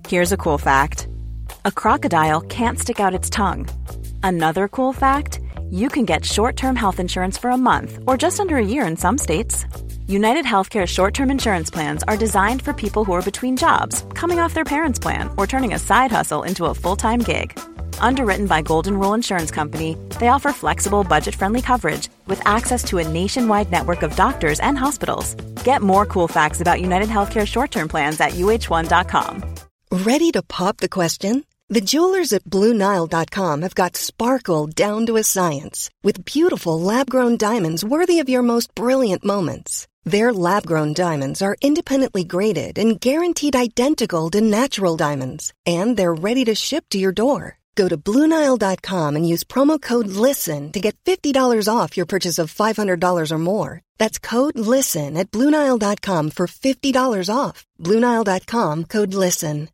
Here's a cool fact. A crocodile can't stick out its tongue. Another cool fact, you can get short-term health insurance for a month or just under a year in some states. United Healthcare short-term insurance plans are designed for people who are between jobs, coming off their parents' plan, or turning a side hustle into a full-time gig. Underwritten by Golden Rule Insurance Company, they offer flexible, budget-friendly coverage with access to a nationwide network of doctors and hospitals. Get more cool facts about United Healthcare short-term plans at uh1.com. Ready to pop the question? The jewelers at BlueNile.com have got sparkle down to a science with beautiful lab-grown diamonds worthy of your most brilliant moments. Their lab-grown diamonds are independently graded and guaranteed identical to natural diamonds, and they're ready to ship to your door. Go to BlueNile.com and use promo code LISTEN to get $50 off your purchase of $500 or more. That's code LISTEN at BlueNile.com for $50 off. BlueNile.com, code LISTEN.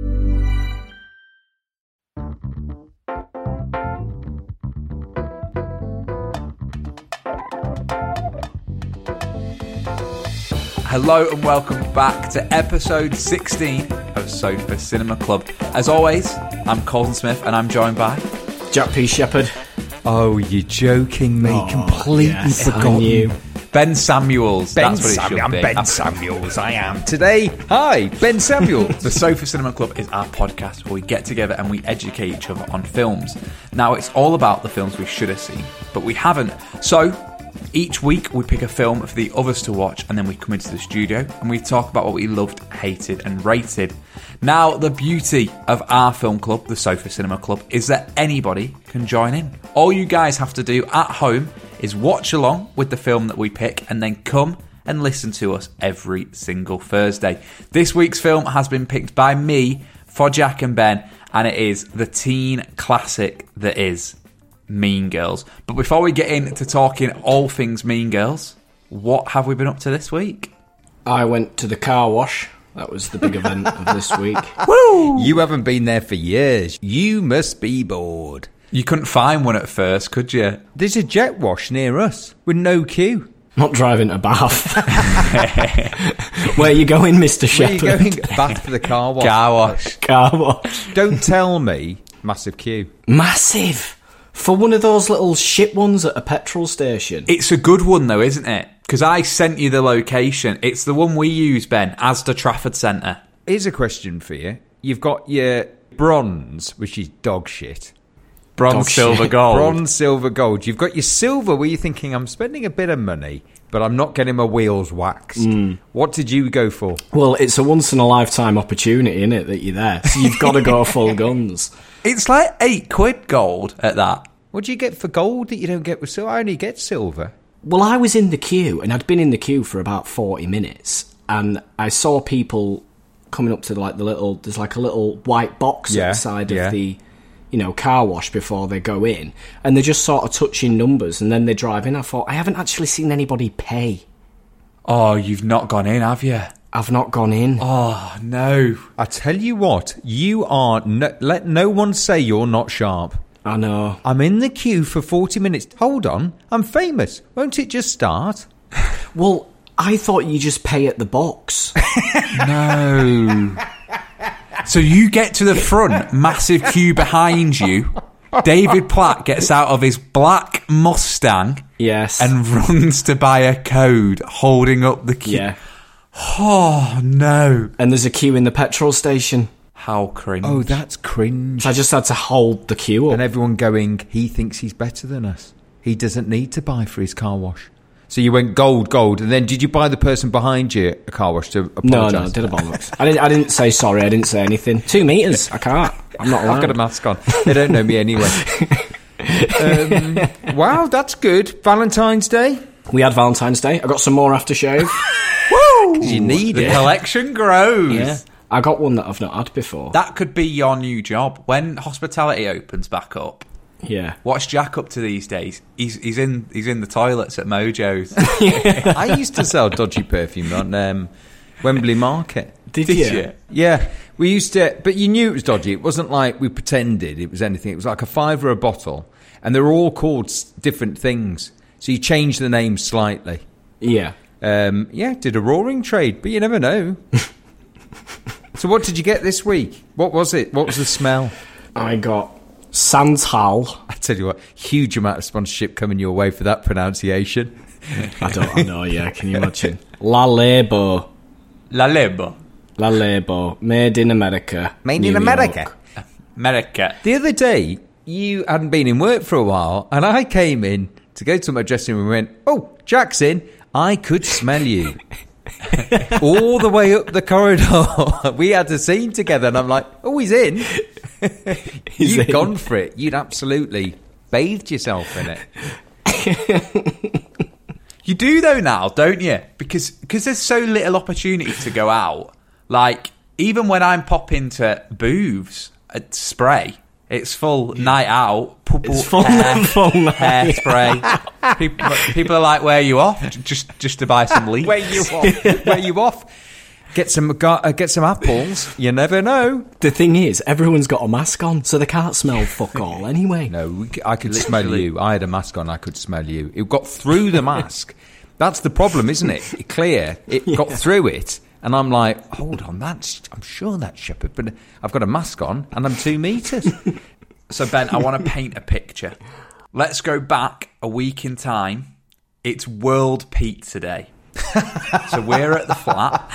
Hello and welcome back to episode 16 of Sofa Cinema Club. As always, I'm Colton Smith and I'm joined by Jack P. Shepherd. Oh, you're joking me. Completely forgotten you. Ben Samuels. That's what it should I'm be. Ben Samuels, I am today. Hi, Ben Samuels. The Sofa Cinema Club is our podcast where we get together and we educate each other on films. Now, it's all about the films we should have seen, but we haven't. So, each week we pick a film for the others to watch and then we come into the studio and we talk about what we loved, hated and rated. Now, the beauty of our film club, the Sofa Cinema Club, is that anybody can join in. All you guys have to do at home is watch along with the film that we pick and then come and listen to us every single Thursday. This week's film has been picked by me for Jack and Ben, and it is the teen classic that is Mean Girls. But before we get into talking all things Mean Girls, what have we been up to this week? I went to the car wash. That was the big event of this week. Woo! You haven't been there for years. You must be bored. You couldn't find one at first, could you? There's a jet wash near us with no queue. Not driving to Bath. Where are you going, Mr. Shepherd? Where are you going? Bath to the car wash. Car wash. Car wash. Don't tell me massive queue. Massive. For one of those little shit ones at a petrol station. It's a good one though, isn't it? Because I sent you the location. It's the one we use, Ben, Asda Trafford Centre. Here's a question for you. You've got your bronze, which is dog shit. Bronze, silver, gold. Bronze, silver, gold. You've got your silver where you're thinking, I'm spending a bit of money, but I'm not getting my wheels waxed. What did you go for? Well, it's a once-in-a-lifetime opportunity, innit, that you're there. So you've got to go full guns. It's like £8 gold at that. What do you get for gold that you don't get with silver? I only get silver. Well, I was in the queue, and I'd been in the queue for about 40 minutes, and I saw people coming up to like there's like a little white box at the side of the, car wash before they go in, and they're just sort of touching numbers, and then they drive in. I thought, I haven't actually seen anybody pay. Oh, you've not gone in, have you? I've not gone in. Oh, no. I tell you what, you are... let no one say you're not sharp. I know. I'm in the queue for 40 minutes. Hold on, I'm famous. Won't it just start? Well, I thought you just pay at the box. No. So you get to the front, massive queue behind you. David Platt gets out of his black Mustang. Yes. And runs to buy a code, holding up the queue. Yeah. Oh, no. And there's a queue in the petrol station. How cringe. Oh, that's cringe. So I just had to hold the queue up. And everyone going, he thinks he's better than us. He doesn't need to buy for his car wash. So you went gold, and then did you buy the person behind you a car wash to apologise? No, I did a bollocks. I didn't say sorry, I didn't say anything. 2 meters, I can't. I'm not allowed. I've got a mask on. They don't know me anyway. Wow, that's good. Valentine's Day? We had Valentine's Day. I got some more aftershave. Woo! You need the it. collection grows. Yeah. I got one that I've not had before. That could be your new job. When hospitality opens back up, yeah. What's Jack up to these days? He's in the toilets at Mojo's. I used to sell dodgy perfume on Wembley Market. Did you? Yeah. We used to, but you knew it was dodgy. It wasn't like we pretended it was anything. It was like £5 a bottle, and they were all called different things. So you changed the name slightly. Yeah. Did a roaring trade, but you never know. So what did you get this week? What was it? What was the smell? I got Santal. I tell you what, huge amount of sponsorship coming your way for that pronunciation. I know, yeah, can you imagine? La Lebo. La Lebo. La Lebo. Made in America. Made in America. America. The other day, you hadn't been in work for a while, and I came in to go to my dressing room and went, "Oh, Jack's in." I could smell you. All the way up the corridor. We had a scene together, and I'm like, "Oh, he's in." You've gone for it. You'd absolutely bathed yourself in it. You do though now, don't you? Because there's so little opportunity to go out. Like, even when I'm popping to Booths at Spray, it's full night out. It's full night Hairspray. People are like, "Where are you off?" Just to buy some leaves. Where you off? Where you off? Get some apples. You never know. The thing is, everyone's got a mask on, so they can't smell fuck all anyway. No, I could smell you. I had a mask on. I could smell you. It got through the mask. That's the problem, isn't it? It got through it. And I'm like, hold on, I'm sure that's Shepherd, but I've got a mask on and I'm 2 meters. So, Ben, I want to paint a picture. Let's go back a week in time. It's World Pizza Day. So we're at the flat.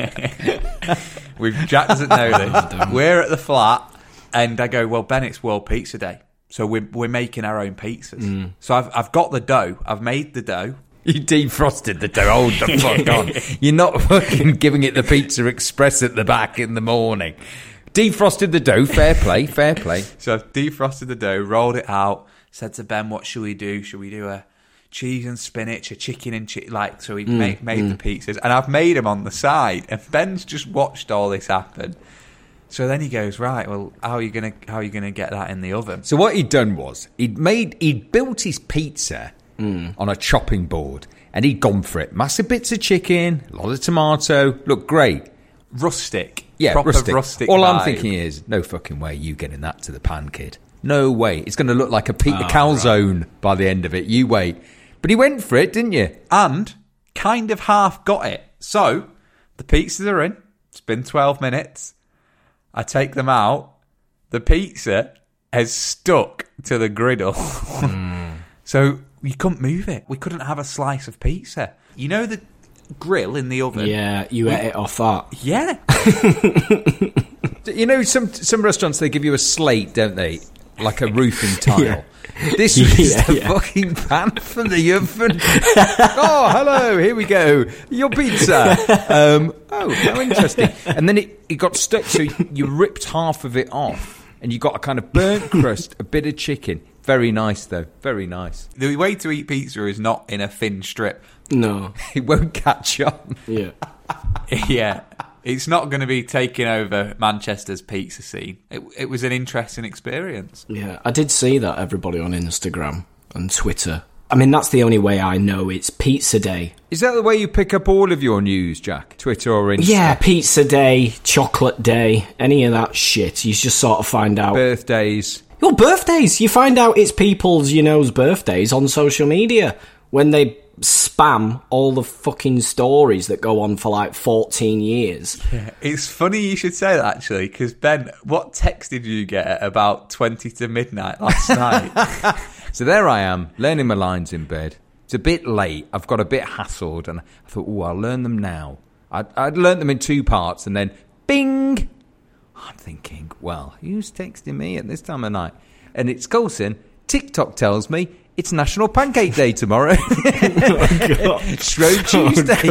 Jack doesn't know this. We're at the flat, and I go, "Well, Ben, it's World Pizza Day, so we're making our own pizzas." So I've got the dough. I've made the dough. You defrosted the dough. Hold the fuck on. You're not fucking giving it the Pizza Express at the back in the morning. Defrosted the dough. Fair play. Fair play. So I've defrosted the dough, rolled it out, said to Ben, "What should we do? Should we do a cheese and spinach, a chicken and so we made the pizzas, and I've made them on the side, and Ben's just watched all this happen. So then he goes, "Right, well, how are you gonna get that in the oven?" So what he'd done was he'd built his pizza on a chopping board, and he'd gone for it. Massive bits of chicken, a lot of tomato, looked great. Rustic. Yeah, proper rustic All vibe. I'm thinking is, no fucking way you getting that to the pan, kid. No way. It's going to look like a calzone by the end of it. You wait. But he went for it, didn't you? And kind of half got it. So the pizzas are in. It's been 12 minutes. I take them out. The pizza has stuck to the griddle. So you couldn't move it. We couldn't have a slice of pizza. You know the grill in the oven? Yeah, you ate it off that. Yeah. You know, some restaurants, they give you a slate, don't they? Like a roofing tile. Yeah. This is the fucking pan from the oven. Oh, hello, here we go. Your pizza. Oh, how interesting. And then it got stuck, so you ripped half of it off, and you got a kind of burnt crust, a bit of chicken. Very nice, though. Very nice. The way to eat pizza is not in a thin strip. No. It won't catch on. Yeah. Yeah. It's not going to be taking over Manchester's pizza scene. It was an interesting experience. Yeah, I did see that, everybody on Instagram and Twitter. I mean, that's the only way I know it's Pizza Day. Is that the way you pick up all of your news, Jack? Twitter or Insta? Yeah, Pizza Day, Chocolate Day, any of that shit. You just sort of find out. Birthdays. Well, birthdays. You find out it's people's, birthdays on social media when they spam all the fucking stories that go on for like 14 years. Yeah, it's funny you should say that, actually, because Ben, what text did you get at about 20 to midnight last night? So there I am, learning my lines in bed. It's a bit late. I've got a bit hassled, and I thought, I'll learn them now. I'd learnt them in 2 parts, and then bing! I'm thinking, well, who's texting me at this time of night? And it's Coulson. TikTok tells me it's National Pancake Day tomorrow. Oh, God. Shrove Tuesday.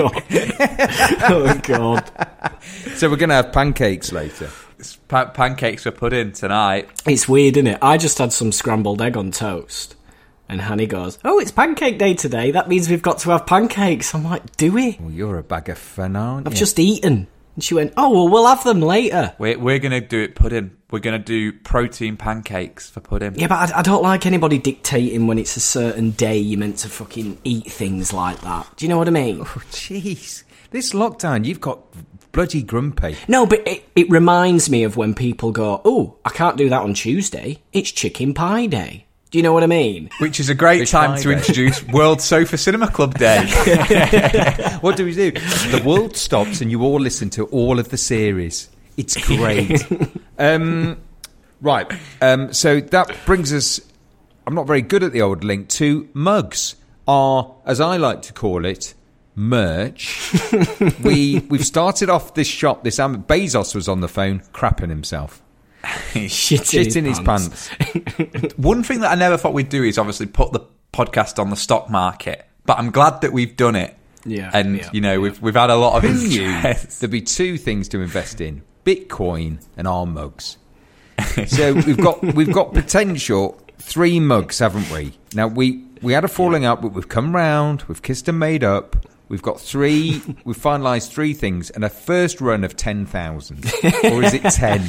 Oh, God. So we're going to have pancakes later. Pancakes for pudding tonight. It's weird, isn't it? I just had some scrambled egg on toast. And Hanny goes, "Oh, it's pancake day today. That means we've got to have pancakes." I'm like, "Do we?" Well, you're a bag of fun, aren't you? I've just eaten. And she went, "Oh, well, we'll have them later." We're going to do it pudding. We're going to do protein pancakes for pudding. Yeah, but I don't like anybody dictating when it's a certain day you're meant to fucking eat things like that. Do you know what I mean? Oh, jeez. This lockdown, you've got bloody grumpy. No, but it reminds me of when people go, "Oh, I can't do that on Tuesday. It's chicken pie day." Do you know what I mean? Which is a great time to introduce World Sofa Cinema Club Day. What do we do? The world stops and you all listen to all of the series. It's great. Right. So that brings us, I'm not very good at the old link, to mugs. Are, as I like to call it, merch. We've started off this shop. Bezos was on the phone crapping himself. Shitting his pants. One thing that I never thought we'd do is obviously put the podcast on the stock market, but I'm glad that we've done it. Yeah, and we've had a lot of interest. There'll be two things to invest in: Bitcoin and our mugs. So we've got potential 3 mugs, haven't we? Now we had a falling out, but we've come round, we've kissed and made up. We've got 3. We've finalised 3 things, and a first run of 10,000, or is it 10?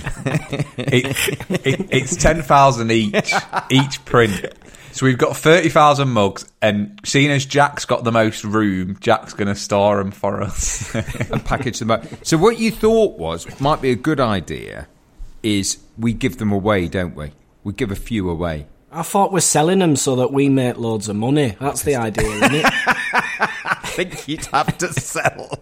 It's 10,000 each print. So we've got 30,000 mugs, and seeing as Jack's got the most room, Jack's going to store them for us and package them up. So what you thought might be a good idea is we give them away, don't we? We give a few away. I thought we're selling them so that we make loads of money. That's the idea, isn't it? I think you'd have to sell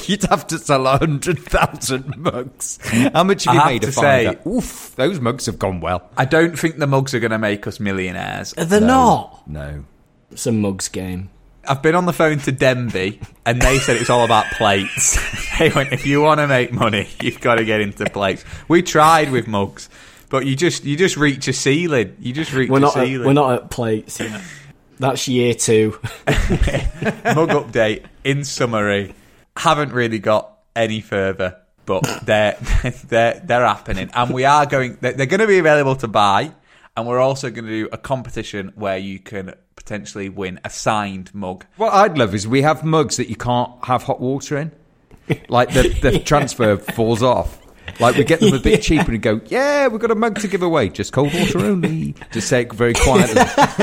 100,000 mugs. How much have you made of that? Oof, those mugs have gone well. I don't think the mugs are going to make us millionaires. They're not. No. It's a mugs game. I've been on the phone to Denby, and they said it's all about plates. They went, if you want to make money, you've got to get into plates. We tried with mugs, but you just reach a ceiling. We're not at plates yet. That's year 2. Mug update, in summary, haven't really got any further, but they're happening, and we are going. They're going to be available to buy, and we're also going to do a competition where you can potentially win a signed mug. What I'd love is we have mugs that you can't have hot water in, like the transfer falls off. Like, we get them a bit cheaper and go, yeah, we've got a mug to give away, just cold water only. Just say it very quietly.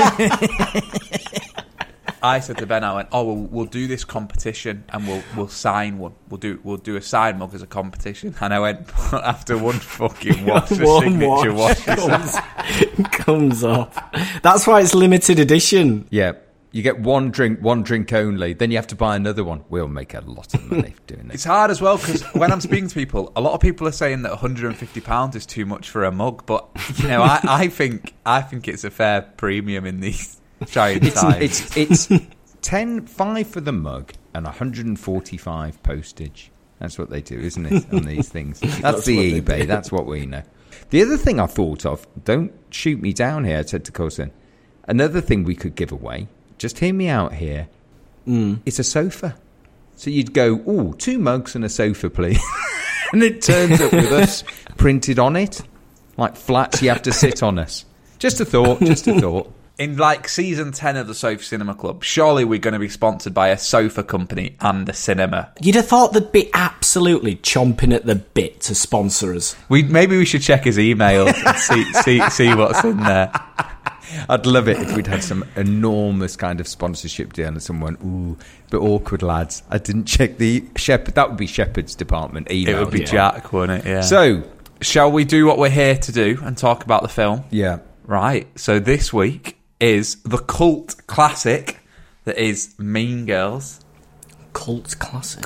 I said to Ben, I went, we'll do this competition and we'll sign one. We'll do a sign mug as a competition. And I went, after one fucking wash, the signature wash comes off. That's why it's limited edition. Yeah. You get one drink only, then you have to buy another one. We'll make a lot of money doing it. It's hard as well, because when I'm speaking to people, a lot of people are saying that £150 is too much for a mug, but I think it's a fair premium in these trying times. It's 5 for the mug and 145 postage. That's what they do, isn't it, on these things? That's the eBay. That's what we know. The other thing I thought of, don't shoot me down here, I said to Cousin, another thing we could give away, just hear me out here, it's a sofa. So you'd go, 2 mugs and a sofa, please. And it turns up with us printed on it, like flats you have to sit on us. Just a thought. In like season 10 of the Sofa Cinema Club, surely we're going to be sponsored by a sofa company and a cinema. You'd have thought they'd be absolutely chomping at the bit to sponsor us. Maybe we should check his email and see what's in there. I'd love it if we'd had some enormous kind of sponsorship deal and someone, but awkward lads. I didn't check the Shepherd. That would be Shepherd's department email. It would be Jack, wouldn't it? Yeah. So, shall we do what we're here to do and talk about the film? Yeah. Right. So this week is the cult classic that is Mean Girls. Cult classic.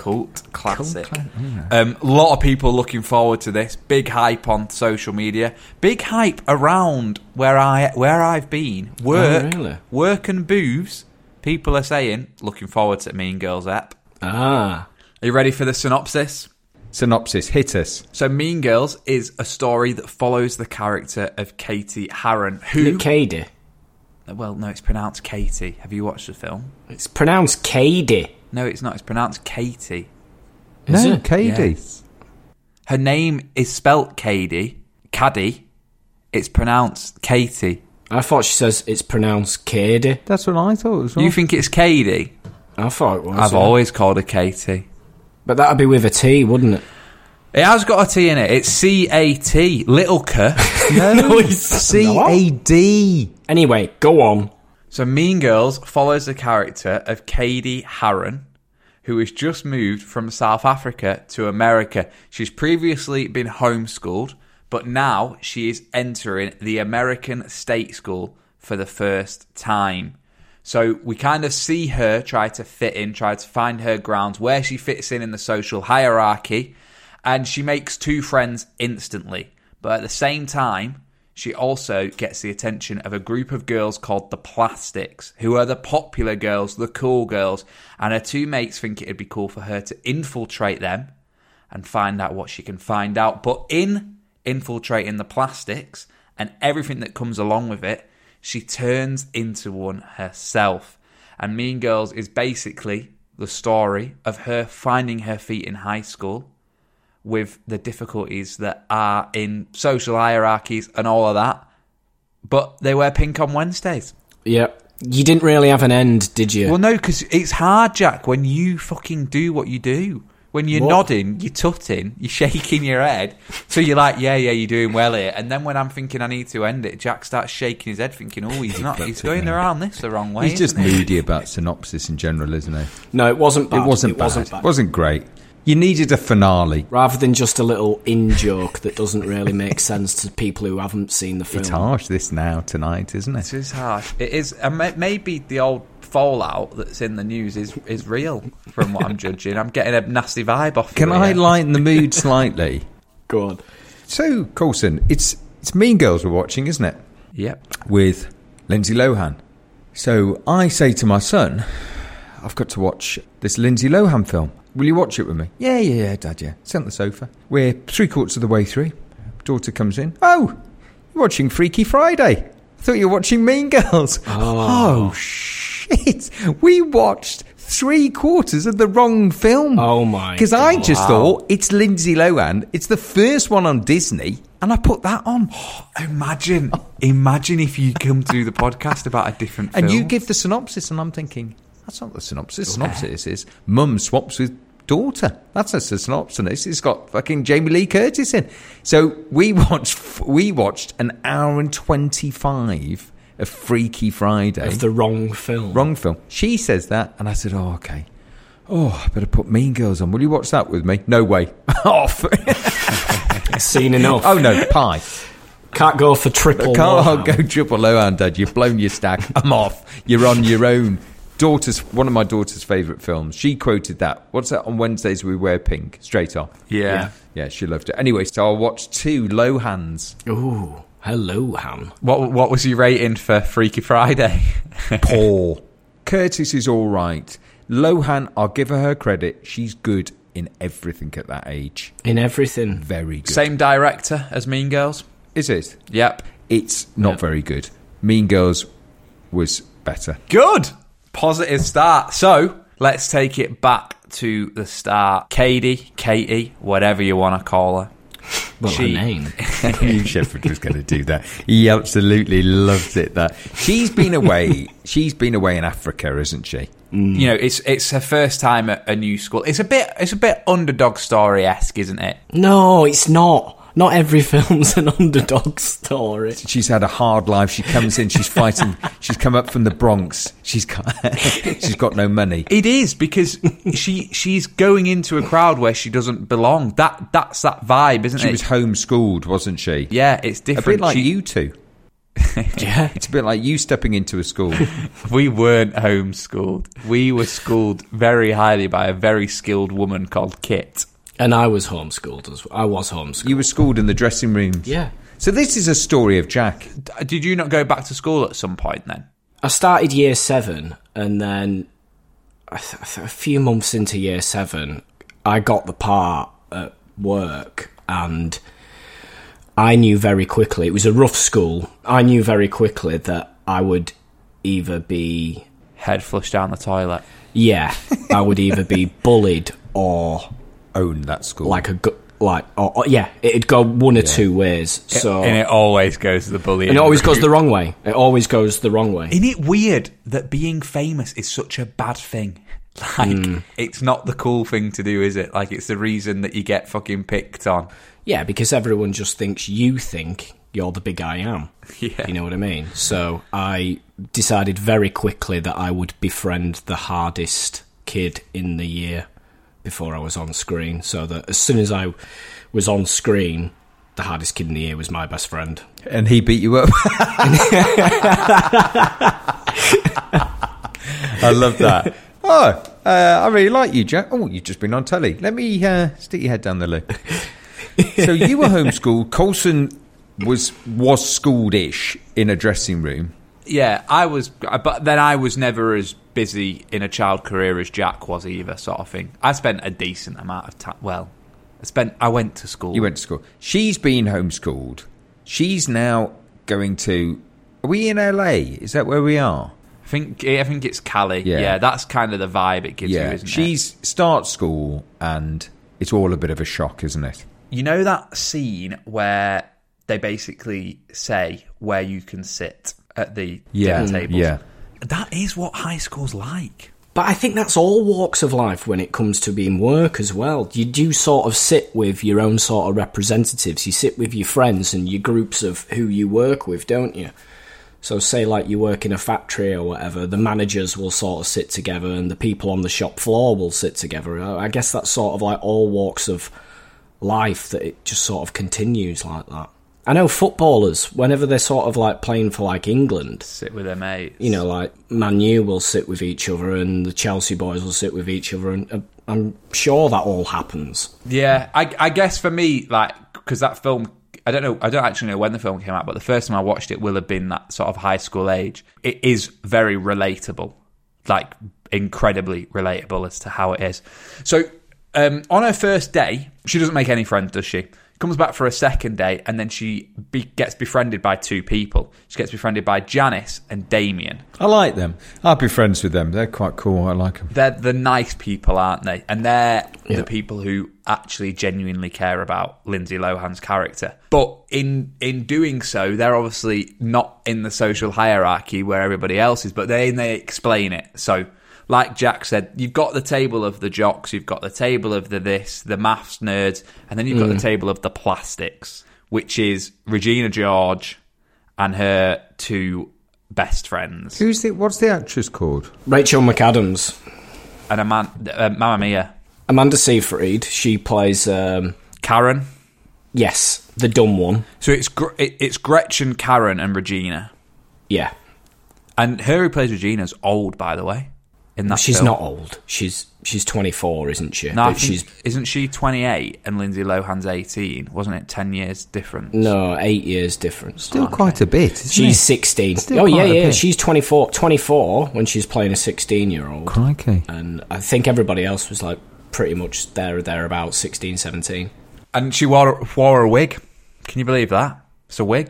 A lot of people looking forward to this. Big hype on social media. Big hype around where I've been. Work and booze. People are saying, looking forward to Mean Girls app. Are you ready for the synopsis? Hit us. So Mean Girls is a story that follows the character of Katie Harron, who... Katie? Well, no, it's pronounced Katie. Have you watched the film? It's pronounced Katie. No, it's not. It's pronounced Katie. Is it? Katie. Yes. Her name is spelt Caddy. It's pronounced Katie. I thought she says it's pronounced Katie. That's what I thought as well. You think it's Katie? I thought it was. I've always called her Katie. But that'd be with a T, wouldn't it? It has got a T in it. It's C-A-T. Little K. No, it's C-A-D. Anyway, go on. So Mean Girls follows the character of Katie Harron, who has just moved from South Africa to America. She's previously been homeschooled, but now she is entering the American state school for the first time. So we kind of see her try to fit in, try to find her grounds, where she fits in the social hierarchy. And she makes 2 friends instantly. But at the same time, she also gets the attention of a group of girls called the Plastics, who are the popular girls, the cool girls. And her 2 mates think it'd be cool for her to infiltrate them and find out what she can find out. But in infiltrating the Plastics and everything that comes along with it, she turns into one herself. And Mean Girls is basically the story of her finding her feet in high school with the difficulties that are in social hierarchies and all of that. But they wear pink on Wednesdays. Yep. You didn't really have an end, did you? Well, no, because it's hard, Jack, when you fucking do what you do. When you're nodding, you're tutting, you're shaking your head. So you're like, yeah, you're doing well here. And then when I'm thinking I need to end it, Jack starts shaking his head thinking, oh, he's going around this the wrong way. He's just moody about synopsis in general, isn't he? No, it wasn't bad. It wasn't bad. It wasn't great. You needed a finale. Rather than just a little in-joke that doesn't really make sense to people who haven't seen the film. It's harsh, this now, tonight, isn't it? It is harsh. It is. And maybe the old fallout that's in the news is real, from what I'm judging. I'm getting a nasty vibe off. Can I lighten the mood slightly? Go on. So, Coulson, it's Mean Girls we're watching, isn't it? Yep. With Lindsay Lohan. So I say to my son, I've got to watch this Lindsay Lohan film. Will you watch it with me? Yeah, Dad, yeah. Sit on the sofa. We're 3/4 of the way through. Daughter comes in. Oh, you're watching Freaky Friday. I thought you were watching Mean Girls. Oh shit. We watched 3/4 of the wrong film. Oh my God. Because I just thought, it's Lindsay Lohan. It's the first one on Disney. And I put that on. Imagine if you come to the podcast about a different film. And you give the synopsis and I'm thinking, that's not the synopsis. Synopsis is mum swaps with daughter. That's a synopsis. It's got fucking Jamie Lee Curtis in. So we watched an hour and 25 of Freaky Friday. Of the wrong film. Wrong film. She says that, and I said, oh, okay. Oh, I better put Mean Girls on. Will you watch that with me? No way. Off. Seen enough. Oh, no, pie. Can't go for triple Lohan. Can't go triple Lohan, Dad. You've blown your stack. I'm off. You're on your own. One of my daughter's favourite films. She quoted that. What's that? On Wednesdays we wear pink. Straight off. Yeah, she loved it. Anyway, so I watched 2 Lohans. Ooh, hello, Han. What was your rating for Freaky Friday? Poor. Curtis is all right. Lohan, I'll give her credit. She's good in everything at that age. In everything. Very good. Same director as Mean Girls? Is it? Yep. It's not very good. Mean Girls was better. Good. Positive start. So, let's take it back to the start. Katie, whatever you want to call her. Well, her name. I knew Shepard was going to do that. He absolutely loved it. That she's been away. She's been away in Africa, isn't she? Mm. You know, it's her first time at a new school. It's a bit Underdog Story-esque, isn't it? No, it's not. Not every film's an underdog story. She's had a hard life. She comes in, she's fighting. She's come up from the Bronx. She's got no money. It is, because she's going into a crowd where she doesn't belong. That's that vibe, isn't it? She was homeschooled, wasn't she? Yeah, it's different. A bit like you two. Yeah. It's a bit like you stepping into a school. We weren't homeschooled. We were schooled very highly by a very skilled woman called Kit. And I was homeschooled as well. I was homeschooled. You were schooled in the dressing rooms? Yeah. So this is a story of Jack. Did you not go back to school at some point then? I started year 7, and then a few months into year 7, I got the part at work, and I knew very quickly, it was a rough school, I knew very quickly that I would either be... Head flushed down the toilet. Yeah. I would either be bullied or... own that school. It'd go one or two ways. So and it always goes the bullying. And it always goes the wrong way. It always goes the wrong way. Isn't it weird that being famous is such a bad thing? Like, it's not the cool thing to do, is it? Like, it's the reason that you get fucking picked on. Yeah, because everyone just thinks you think you're the big I am. Yeah. You know what I mean? So I decided very quickly that I would befriend the hardest kid in the year before I was on screen, so that as soon as I was on screen, the hardest kid in the year was my best friend. And he beat you up. I love that. Oh, I really like you, Jack. Oh, you've just been on telly. Let me stick your head down the loo. So you were homeschooled. Coulson was schooled-ish in a dressing room. Yeah, I was, but then I was never as busy in a child career as Jack was either, sort of thing. I spent a decent amount of time. Well, I went to school. You went to school. She's been homeschooled. She's now going to. Are we in LA? Is that where we are? I think it's Cali. Yeah, that's kind of the vibe it gives you, isn't it? She starts school, and it's all a bit of a shock, isn't it? You know that scene where they basically say where you can sit at the dinner tables? Yeah. That is what high school's like. But I think that's all walks of life when it comes to being work as well. You do sort of sit with your own sort of representatives. You sit with your friends and your groups of who you work with, don't you? So say like you work in a factory or whatever, the managers will sort of sit together and the people on the shop floor will sit together. I guess that's sort of like all walks of life, that it just sort of continues like that. I know footballers, whenever they're sort of like playing for like England, sit with their mates. You know, like Man U will sit with each other and the Chelsea boys will sit with each other, and I'm sure that all happens. Yeah, I guess for me, like, because that film, I don't actually know when the film came out, but the first time I watched it will have been that sort of high school age. It is very relatable, like incredibly relatable as to how it is. So on her first day, she doesn't make any friends, does she? Comes back for a second day, and then she gets befriended by two people. She gets befriended by Janice and Damien. I like them. I'd be friends with them. They're quite cool. I like them. They're the nice people, aren't they? And they're the people who actually genuinely care about Lindsay Lohan's character. But in doing so, they're obviously not in the social hierarchy where everybody else is, but they explain it. So, like Jack said, you've got the table of the jocks, you've got the table of the maths nerds, and then you've got the table of the plastics, which is Regina George and her two best friends. What's the actress called? Rachel McAdams. And Mamma Mia. Amanda Seyfried. She plays Karen. Yes, the dumb one. So it's Gretchen, Karen, and Regina. Yeah. And her who plays Regina's old, by the way. She's not old. She's 24, isn't she? No, isn't she 28 and Lindsay Lohan's 18? Wasn't it 10 years difference? No, 8 years difference. Still quite a bit, isn't She's it? 16. Yeah. She's 24 when she's playing a 16-year-old. Crikey. And I think everybody else was like pretty much there or thereabouts, 16, 17. And she wore a wig. Can you believe that? It's a wig.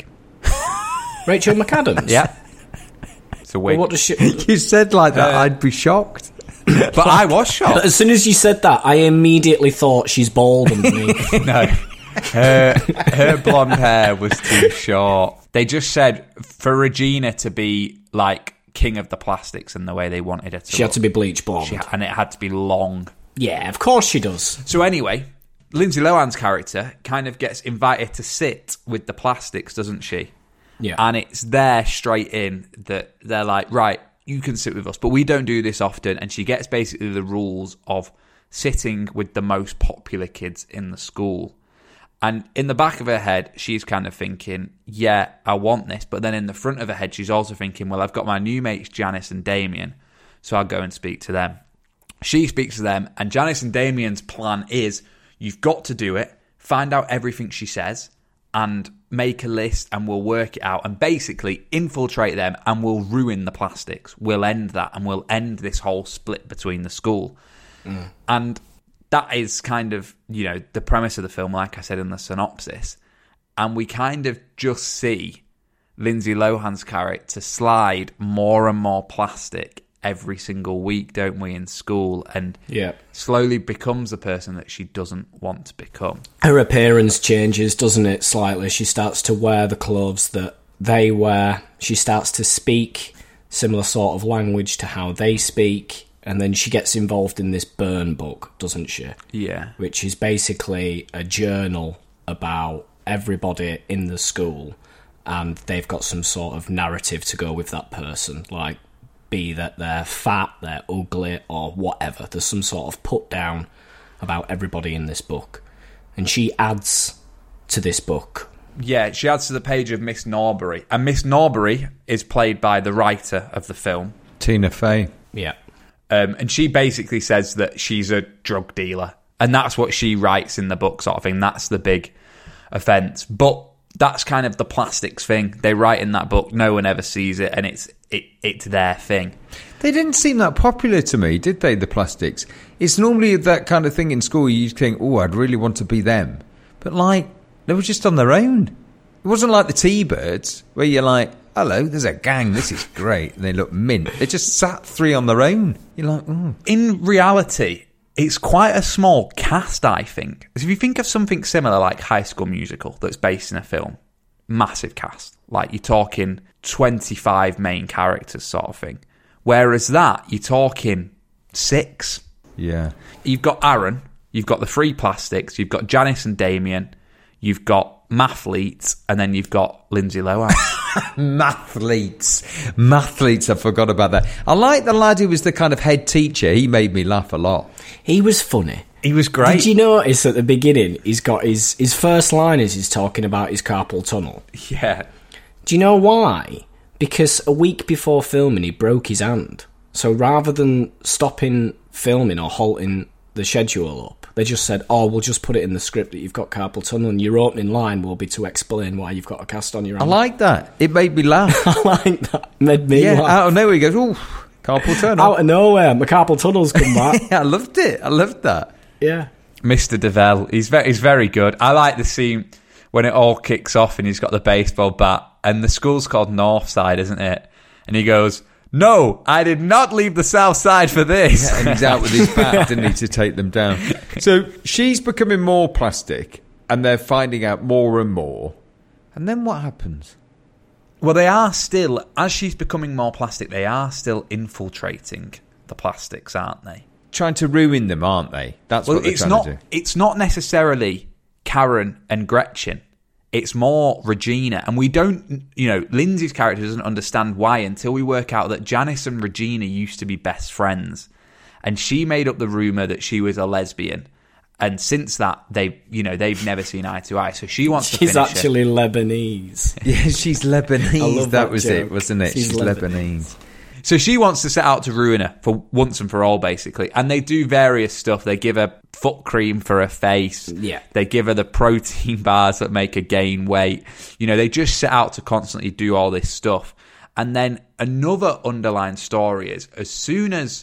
Rachel McAdams? Yeah. It's a wig. Well, what does she... You said like that, I'd be shocked. But I was shocked. But as soon as you said that, I immediately thought she's bald underneath. No. Her blonde hair was too short. They just said for Regina to be like king of the plastics in the way they wanted her to. She had to be bleach blonde. And it had to be long. Yeah, of course she does. So anyway, Lindsay Lohan's character kind of gets invited to sit with the plastics, doesn't she? Yeah. And it's there straight in that they're like, right, you can sit with us, but we don't do this often. And she gets basically the rules of sitting with the most popular kids in the school. And in the back of her head, she's kind of thinking, yeah, I want this. But then in the front of her head, she's also thinking, well, I've got my new mates, Janice and Damien, so I'll go and speak to them. She speaks to them, and Janice and Damien's plan is, you've got to do it, find out everything she says, and make a list, and we'll work it out, and basically infiltrate them, and we'll ruin the plastics. We'll end that, and we'll end this whole split between the school. And that is kind of, the premise of the film, like I said in the synopsis. And we kind of just see Lindsay Lohan's character slide more and more plastic every single week, don't we, in school, and slowly becomes the person that she doesn't want to become. Her appearance changes, doesn't it, slightly? She starts to wear the clothes that they wear. She starts to speak similar sort of language to how they speak, and then she gets involved in this Burn book, doesn't she? Yeah. Which is basically a journal about everybody in the school, and they've got some sort of narrative to go with that person, like be that they're fat, they're ugly, or whatever. There's some sort of put down about everybody in this book. And she adds to this book. Yeah, she adds to the page of Miss Norbury. And Miss Norbury is played by the writer of the film, Tina Fey. Yeah. And she basically says that she's a drug dealer. And that's what she writes in the book, sort of thing. That's the big offence. But that's kind of the plastics thing. They write in that book, no one ever sees it, and it's their thing. They didn't seem that popular to me, did they, the plastics? It's normally that kind of thing in school, you think, oh, I'd really want to be them. But, like, they were just on their own. It wasn't like the T-Birds, where you're like, hello, there's a gang, this is great. And they look mint. They just sat 3 on their own. You're like, In reality, it's quite a small cast, I think. If you think of something similar like High School Musical that's based in a film, massive cast. Like, you're talking 25 main characters sort of thing. Whereas that, you're talking 6. Yeah. You've got Aaron, you've got the 3 plastics, you've got Janice and Damien, you've got Mathletes, and then you've got Lindsay Lohan. Mathletes, I forgot about that. I like the lad who was the kind of head teacher. He made me laugh a lot. He was funny. He was great. Did you notice at the beginning, he's got his first line is he's talking about his carpal tunnel? Yeah. Do you know why? Because a week before filming, he broke his hand. So rather than stopping filming or halting the schedule up, they just said, we'll just put it in the script that you've got carpal tunnel and your opening line will be to explain why you've got a cast on your hand. I like that. It made me laugh. I like that. Made me laugh. Out of nowhere he goes, carpal tunnel. Out of nowhere, my carpal tunnel's come back. I loved it. I loved that. Yeah. Mr. DeVelle, he's very good. I like the scene when it all kicks off and he's got the baseball bat and the school's called Northside, isn't it? And he goes, no, I did not leave the South Side for this. Yeah, and he's out with his bat, didn't he, to take them down. So she's becoming more plastic and they're finding out more and more. And then what happens? Well, they are still, as she's becoming more plastic, they are still infiltrating the plastics, aren't they? Trying to ruin them, aren't they? That's what they're trying to do. It's not necessarily Karen and Gretchen. It's more Regina. And we don't, Lindsay's character doesn't understand why until we work out that Janice and Regina used to be best friends. And she made up the rumour that she was a lesbian. And since that, they've never seen eye to eye. So she wants to finish She's actually Lebanese. Yeah, she's Lebanese. That was joke. It, wasn't it? She's Lebanese. So she wants to set out to ruin her for once and for all, basically. And they do various stuff. They give her foot cream for her face. Yeah. They give her the protein bars that make her gain weight. They just set out to constantly do all this stuff. And then another underlying story is, as soon as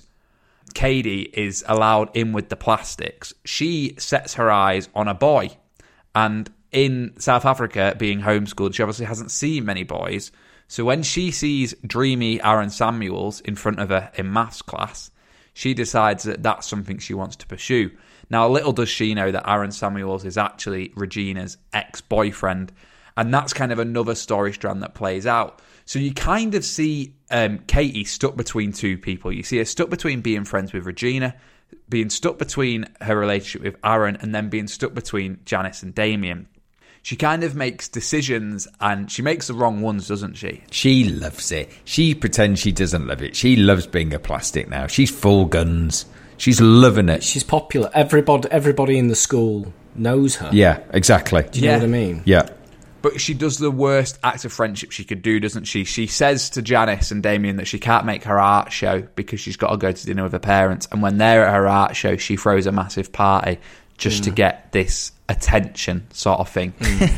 Katie is allowed in with the plastics, she sets her eyes on a boy. And in South Africa, being homeschooled, she obviously hasn't seen many boys. So when she sees dreamy Aaron Samuels in front of her in maths class, she decides that that's something she wants to pursue. Now, little does she know that Aaron Samuels is actually Regina's ex-boyfriend, and that's kind of another story strand that plays out. So you kind of see Katie stuck between two people. You see her stuck between being friends with Regina, being stuck between her relationship with Aaron, and then being stuck between Janice and Damien. She kind of makes decisions, and she makes the wrong ones, doesn't she? She loves it. She pretends she doesn't love it. She loves being a plastic now. She's full guns. She's loving it. She's popular. Everybody in the school knows her. Yeah, exactly. Do you know what I mean? Yeah. But she does the worst act of friendship she could do, doesn't she? She says to Janice and Damien that she can't make her art show because she's got to go to dinner with her parents. And when they're at her art show, she throws a massive party just to get this attention sort of thing.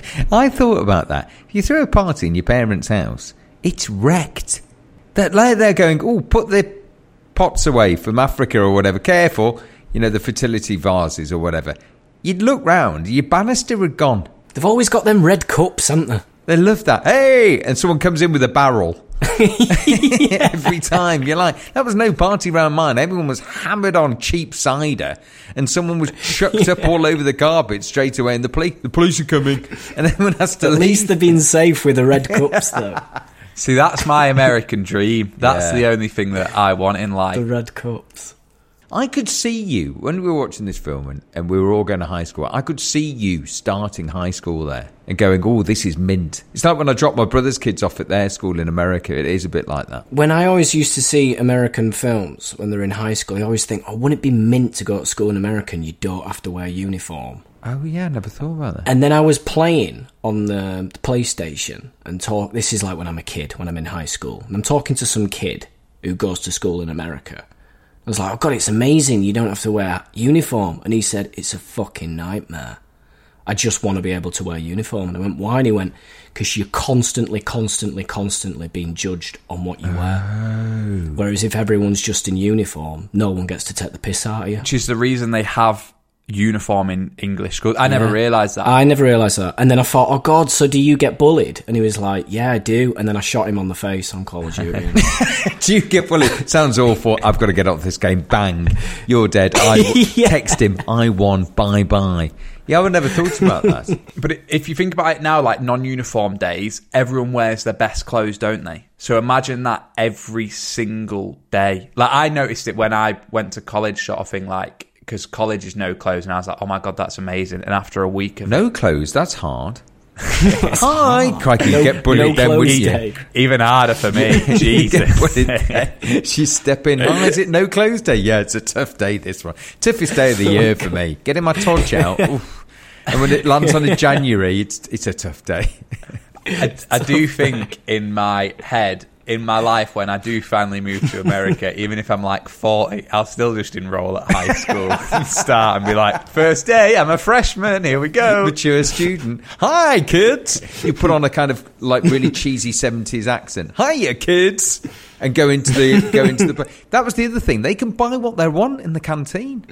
I thought about that. If you throw a party in your parents' house, it's wrecked. They're going, put the pots away from Africa or whatever. Careful, the fertility vases or whatever. You'd look round, your banister had gone. They've always got them red cups, haven't they? They love that. Hey! And someone comes in with a barrel. Every time. You're like, that was no party round mine. Everyone was hammered on cheap cider and someone was chucked up all over the carpet straight away, and the police are coming and everyone has to leave. At least they've been safe with the red cups, though. See, that's my American dream. That's the only thing that I want in life. The red cups. I could see you, when we were watching this film and we were all going to high school, I could see you starting high school there and going, this is mint. It's like when I dropped my brother's kids off at their school in America. It is a bit like that. When I always used to see American films when they're in high school, I always think, wouldn't it be mint to go to school in America and you don't have to wear a uniform? Oh, yeah, I never thought about that. And then I was playing on the PlayStation and this is like when I'm a kid, when I'm in high school. And I'm talking to some kid who goes to school in America. I was like, oh God, it's amazing. You don't have to wear uniform. And he said, it's a fucking nightmare. I just want to be able to wear uniform. And I went, why? And he went, because you're constantly being judged on what you wear. Whereas if everyone's just in uniform, no one gets to take the piss out of you. Which is the reason they have uniform in English school. I never realised that. I never realised that. And then I thought, oh God, so do you get bullied? And he was like, yeah, I do. And then I shot him on the face on Call of Duty. Do you get bullied? Sounds awful. I've got to get off this game. Bang. You're dead. Text him. I won. Bye-bye. Yeah, I would never thought about that. But if you think about it now, like non-uniform days, everyone wears their best clothes, don't they? So imagine that every single day. Like, I noticed it when I went to college sort of thing, like, because college is no clothes, and I was like, oh my God, that's amazing. And after a week of... No clothes, that's hard. Hi, crikey, you get bullied then, wouldn't you? Even harder for me. Jesus. She's stepping. Oh, is it no clothes day? Yeah, it's a tough day, this one. Toughest day of the year for me. Getting my todge out. Oof. And when it lands on in January, it's a tough day. I do think in my head, in my life, when I do finally move to America, even if I'm like 40, I'll still just enroll at high school and start and be like, first day, I'm a freshman, here we go. Mature student. Hi, kids. You put on a kind of like really cheesy 70s accent. Hiya, kids. And go into the... That was the other thing. They can buy what they want in the canteen.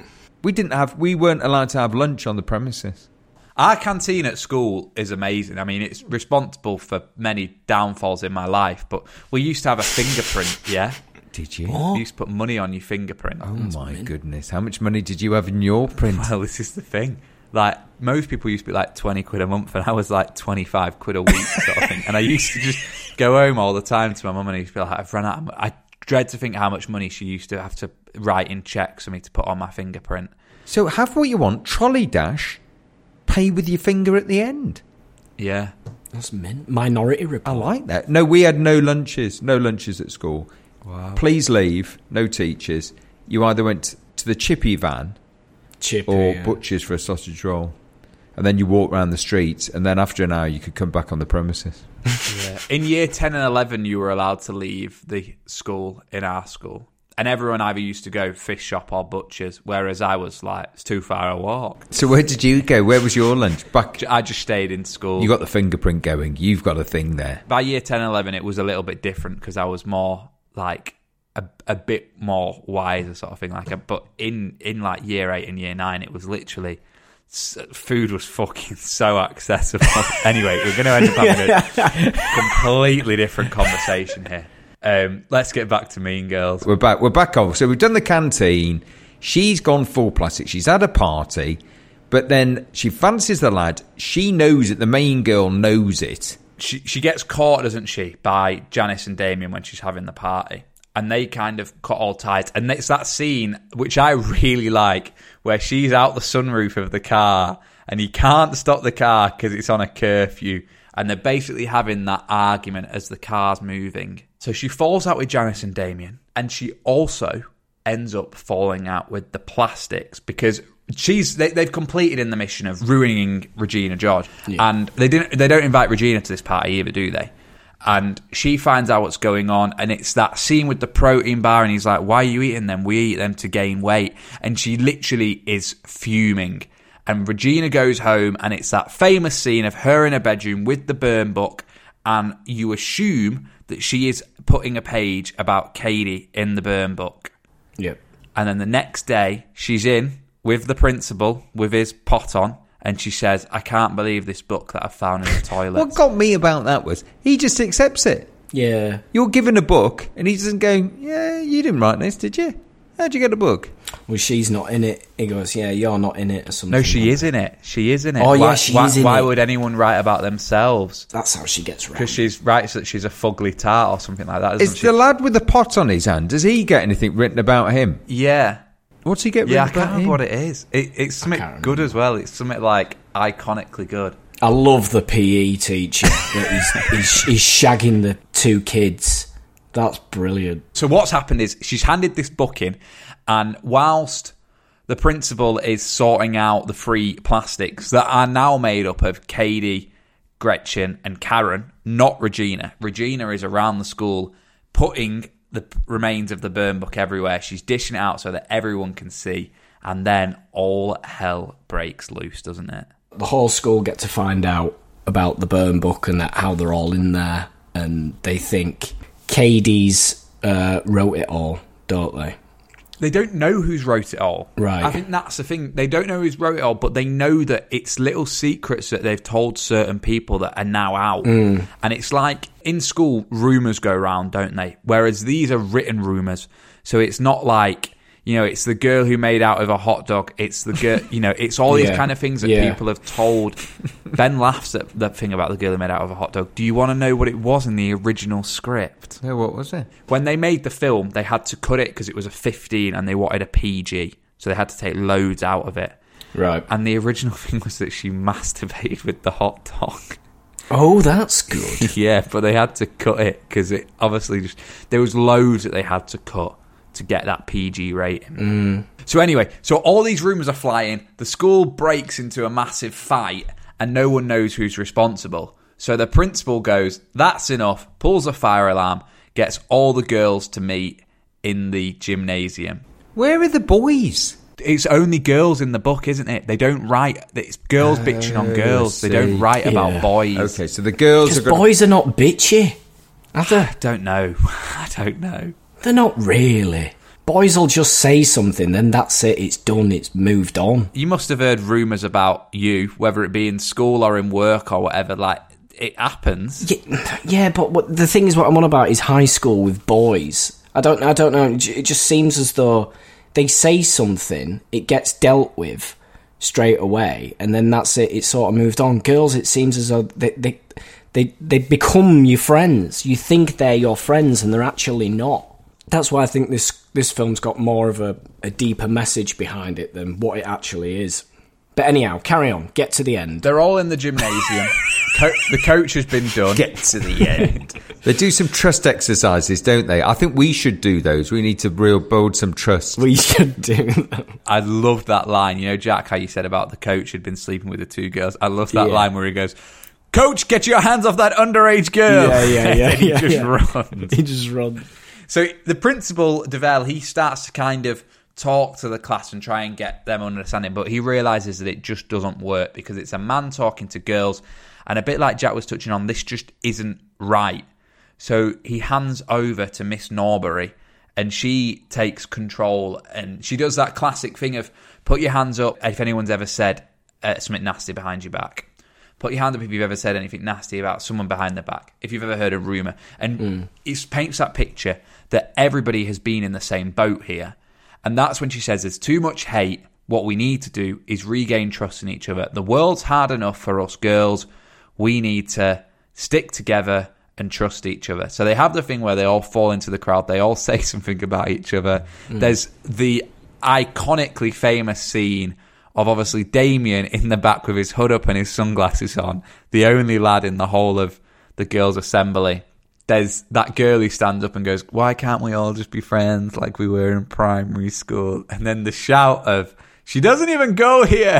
We weren't allowed to have lunch on the premises. Our canteen at school is amazing. I mean, it's responsible for many downfalls in my life, but we used to have a fingerprint, yeah? Did you? You used to put money on your fingerprint. Oh, my goodness. How much money did you have in your print? Well, this is the thing. Like, most people used to be like 20 quid a month, and I was like 25 quid a week sort of thing. And I used to just go home all the time to my mum, and I used to be like, I've run out. I dread to think how much money she used to have to write in checks for me to put on my fingerprint. So have what you want, trolley dash... Pay with your finger at the end. Yeah. That's mint. Minority Report. I like that. No, we had no lunches at school. Wow. Please leave. No teachers. You either went to the chippy van or butchers for a sausage roll. And then you walk around the streets, and then after an hour you could come back on the premises. Yeah. In year 10 and 11, you were allowed to leave the school in our school. And everyone either used to go fish shop or butchers, whereas I was like, it's too far a walk. So where did you go? Where was your lunch? I just stayed in school. You got the fingerprint going. You've got a thing there. By year 10 and 11, it was a little bit different because I was more like a bit more wiser sort of thing. But in like year 8 and year 9, it was literally... Food was fucking so accessible. Anyway, we're going to end up having a completely different conversation here. Let's get back to Mean Girls. We're back on. So we've done the canteen. She's gone full plastic. She's had a party, but then she fancies the lad. She knows it. The main girl knows it. She gets caught, doesn't she, by Janice and Damien when she's having the party. And they kind of cut all ties. And it's that scene, which I really like, where she's out the sunroof of the car and he can't stop the car because it's on a curfew. And they're basically having that argument as the car's moving. So she falls out with Janice and Damien. And she also ends up falling out with the plastics because they've completed in the mission of ruining Regina George. Yeah. And they don't invite Regina to this party either, do they? And she finds out what's going on, and it's that scene with the protein bar, and he's like, why are you eating them? We eat them to gain weight. And she literally is fuming. And Regina goes home, and it's that famous scene of her in a bedroom with the burn book, and you assume that she is putting a page about Katie in the burn book. Yep. And then the next day, she's in with the principal, with his pot on, and she says, I can't believe this book that I found in the toilet. What got me about that was he just accepts it. Yeah. You're given a book, and he doesn't go, yeah, you didn't write this, did you? How'd you get a book? Well, she's not in it. He goes, yeah, you're not in it or something. No, she is in it. She is in it. Oh, yeah, she is in it. Why would anyone write about themselves? That's how she gets around. Because she writes that she's a fugly tart or something like that, Is the lad with the pot on his hand, does he get anything written about him? Yeah. What's he get written about him? I can't remember what it is. It's something good as well. It's something like iconically good. I love the PE teacher. he's shagging the two kids. That's brilliant. So what's happened is she's handed this book in, and whilst the principal is sorting out the free plastics that are now made up of Katie, Gretchen and Karen, not Regina. Regina is around the school putting the remains of the burn book everywhere. She's dishing it out so that everyone can see. And then all hell breaks loose, doesn't it? The whole school get to find out about the burn book and how they're all in there. And they think Katie's wrote it all, don't they? They don't know who's wrote it all. Right. I think that's the thing. They don't know who's wrote it all, but they know that it's little secrets that they've told certain people that are now out. And it's like, in school, rumours go around, don't they? Whereas these are written rumours. So it's not like, it's the girl who made out of a hot dog. It's the girl, it's all these kind of things that people have told. Ben laughs at that thing about the girl who made out of a hot dog. Do you want to know what it was in the original script? Yeah, what was it? When they made the film, they had to cut it because it was a 15 and they wanted a PG. So they had to take loads out of it. Right. And the original thing was that she masturbated with the hot dog. Oh, that's good. Yeah, but they had to cut it because it obviously there was loads that they had to cut to get that PG rating. So anyway, all these rumours are flying. The school breaks into a massive fight and no one knows who's responsible. So the principal goes, that's enough, pulls a fire alarm, gets all the girls to meet in the gymnasium. Where are the boys? It's only girls in the book, isn't it? They don't write. It's girls bitching on girls. They don't write about boys. Okay, so the girls are boys are not bitchy. I don't know. I don't know. They're not really. Boys will just say something, then that's it. It's done. It's moved on. You must have heard rumours about you, whether it be in school or in work or whatever. Like, it happens. Yeah, but the thing is, what I'm on about is high school with boys. I don't know. It just seems as though they say something, it gets dealt with straight away, and then that's it. It's sort of moved on. Girls, it seems as though they become your friends. You think they're your friends, and they're actually not. That's why I think this film's got more of a deeper message behind it than what it actually is. But anyhow, carry on. Get to the end. They're all in the gymnasium. The coach has been done. Get to the end. They do some trust exercises, don't they? I think we should do those. We need to build some trust. We should do them. I love that line. Jack, how you said about the coach had been sleeping with the two girls. I love that line where he goes, Coach, get your hands off that underage girl. Yeah. He just runs. He just runs. So the principal, Develle, he starts to kind of talk to the class and try and get them understanding, but he realises that it just doesn't work because it's a man talking to girls, and a bit like Jack was touching on, this just isn't right. So he hands over to Miss Norbury, and she takes control, and she does that classic thing of put your hands up if anyone's ever said something nasty behind your back. Put your hand up if you've ever said anything nasty about someone behind their back, if you've ever heard a rumour. And it paints that picture that everybody has been in the same boat here. And that's when she says there's too much hate. What we need to do is regain trust in each other. The world's hard enough for us girls. We need to stick together and trust each other. So they have the thing where they all fall into the crowd. They all say something about each other. There's the iconically famous scene of obviously Damien in the back with his hood up and his sunglasses on, the only lad in the whole of the girls' assembly. There's that girl who stands up and goes, why can't we all just be friends like we were in primary school? And then the shout of, she doesn't even go here.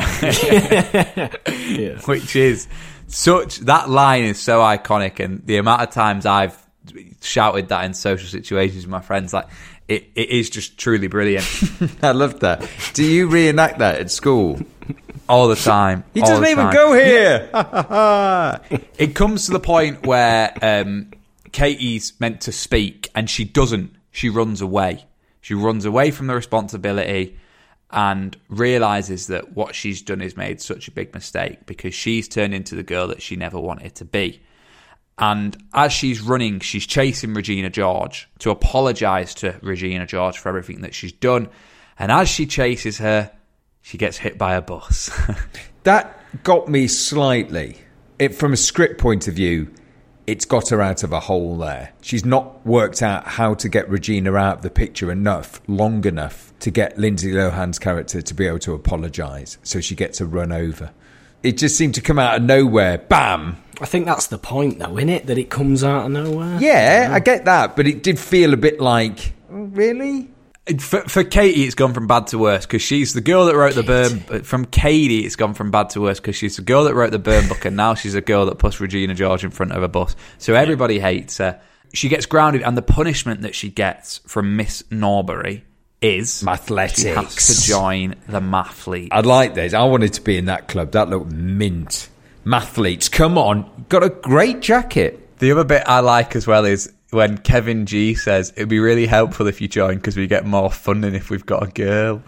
Which is that line is so iconic, and the amount of times I've shouted that in social situations with my friends, like, it is just truly brilliant. I love that. Do you reenact that at school? All the time. He doesn't even go here. It comes to the point where Katie's meant to speak and she doesn't. She runs away. She runs away from the responsibility and realises that what she's done is made such a big mistake because she's turned into the girl that she never wanted to be. And as she's running, she's chasing Regina George to apologise to Regina George for everything that she's done. And as she chases her, she gets hit by a bus. That got me slightly. From a script point of view, it's got her out of a hole there. She's not worked out how to get Regina out of the picture long enough to get Lindsay Lohan's character to be able to apologise. So she gets a run over. It just seemed to come out of nowhere. Bam! I think that's the point, though, isn't it? That it comes out of nowhere. Yeah, I get that, but it did feel a bit like, really? For Katie, it's gone from bad to worse because she's the girl that wrote the burn. From Katie, it's gone from bad to worse because she's the girl that wrote the burn book, and now she's a girl that puts Regina George in front of a bus. So everybody hates her, she gets grounded, and the punishment that she gets from Miss Norbury is Mathletics. She has to join the Mathlete. I'd like this. I wanted to be in that club. That looked mint. Mathletes, come on. Got a great jacket. The other bit I like as well is when Kevin G says, it'd be really helpful if you join because we get more funding if we've got a girl.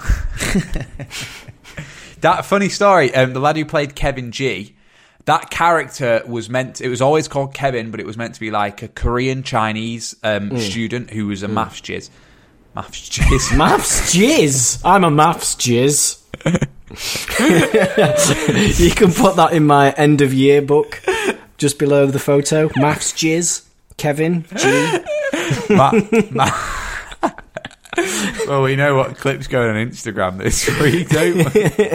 That funny story, the lad who played Kevin G, that character was it was always called Kevin, but it was meant to be like a Korean Chinese student who was a maths jizz. Maths jizz. Maths jizz? I'm a maths jizz. You can put that in my end of year book, just below the photo. Maths jizz. Kevin G. Well, we know what clip's going on Instagram this week, don't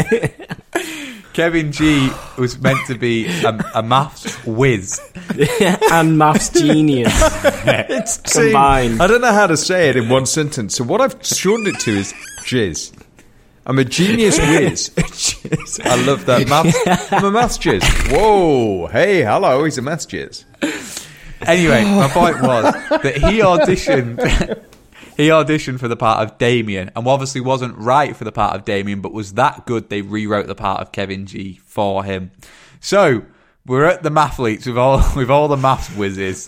we? Kevin G was meant to be a maths whiz. And maths genius. It's combined. I don't know how to say it in one sentence, so what I've shortened it to is jizz. I'm a genius whiz. I love that. I'm a maths jizz. Whoa. Hey, hello. He's a maths jizz. Anyway, my point was that he auditioned for the part of Damien, and obviously wasn't right for the part of Damien, but was that good they rewrote the part of Kevin G for him. So we're at the Mathletes with all the maths whizzes,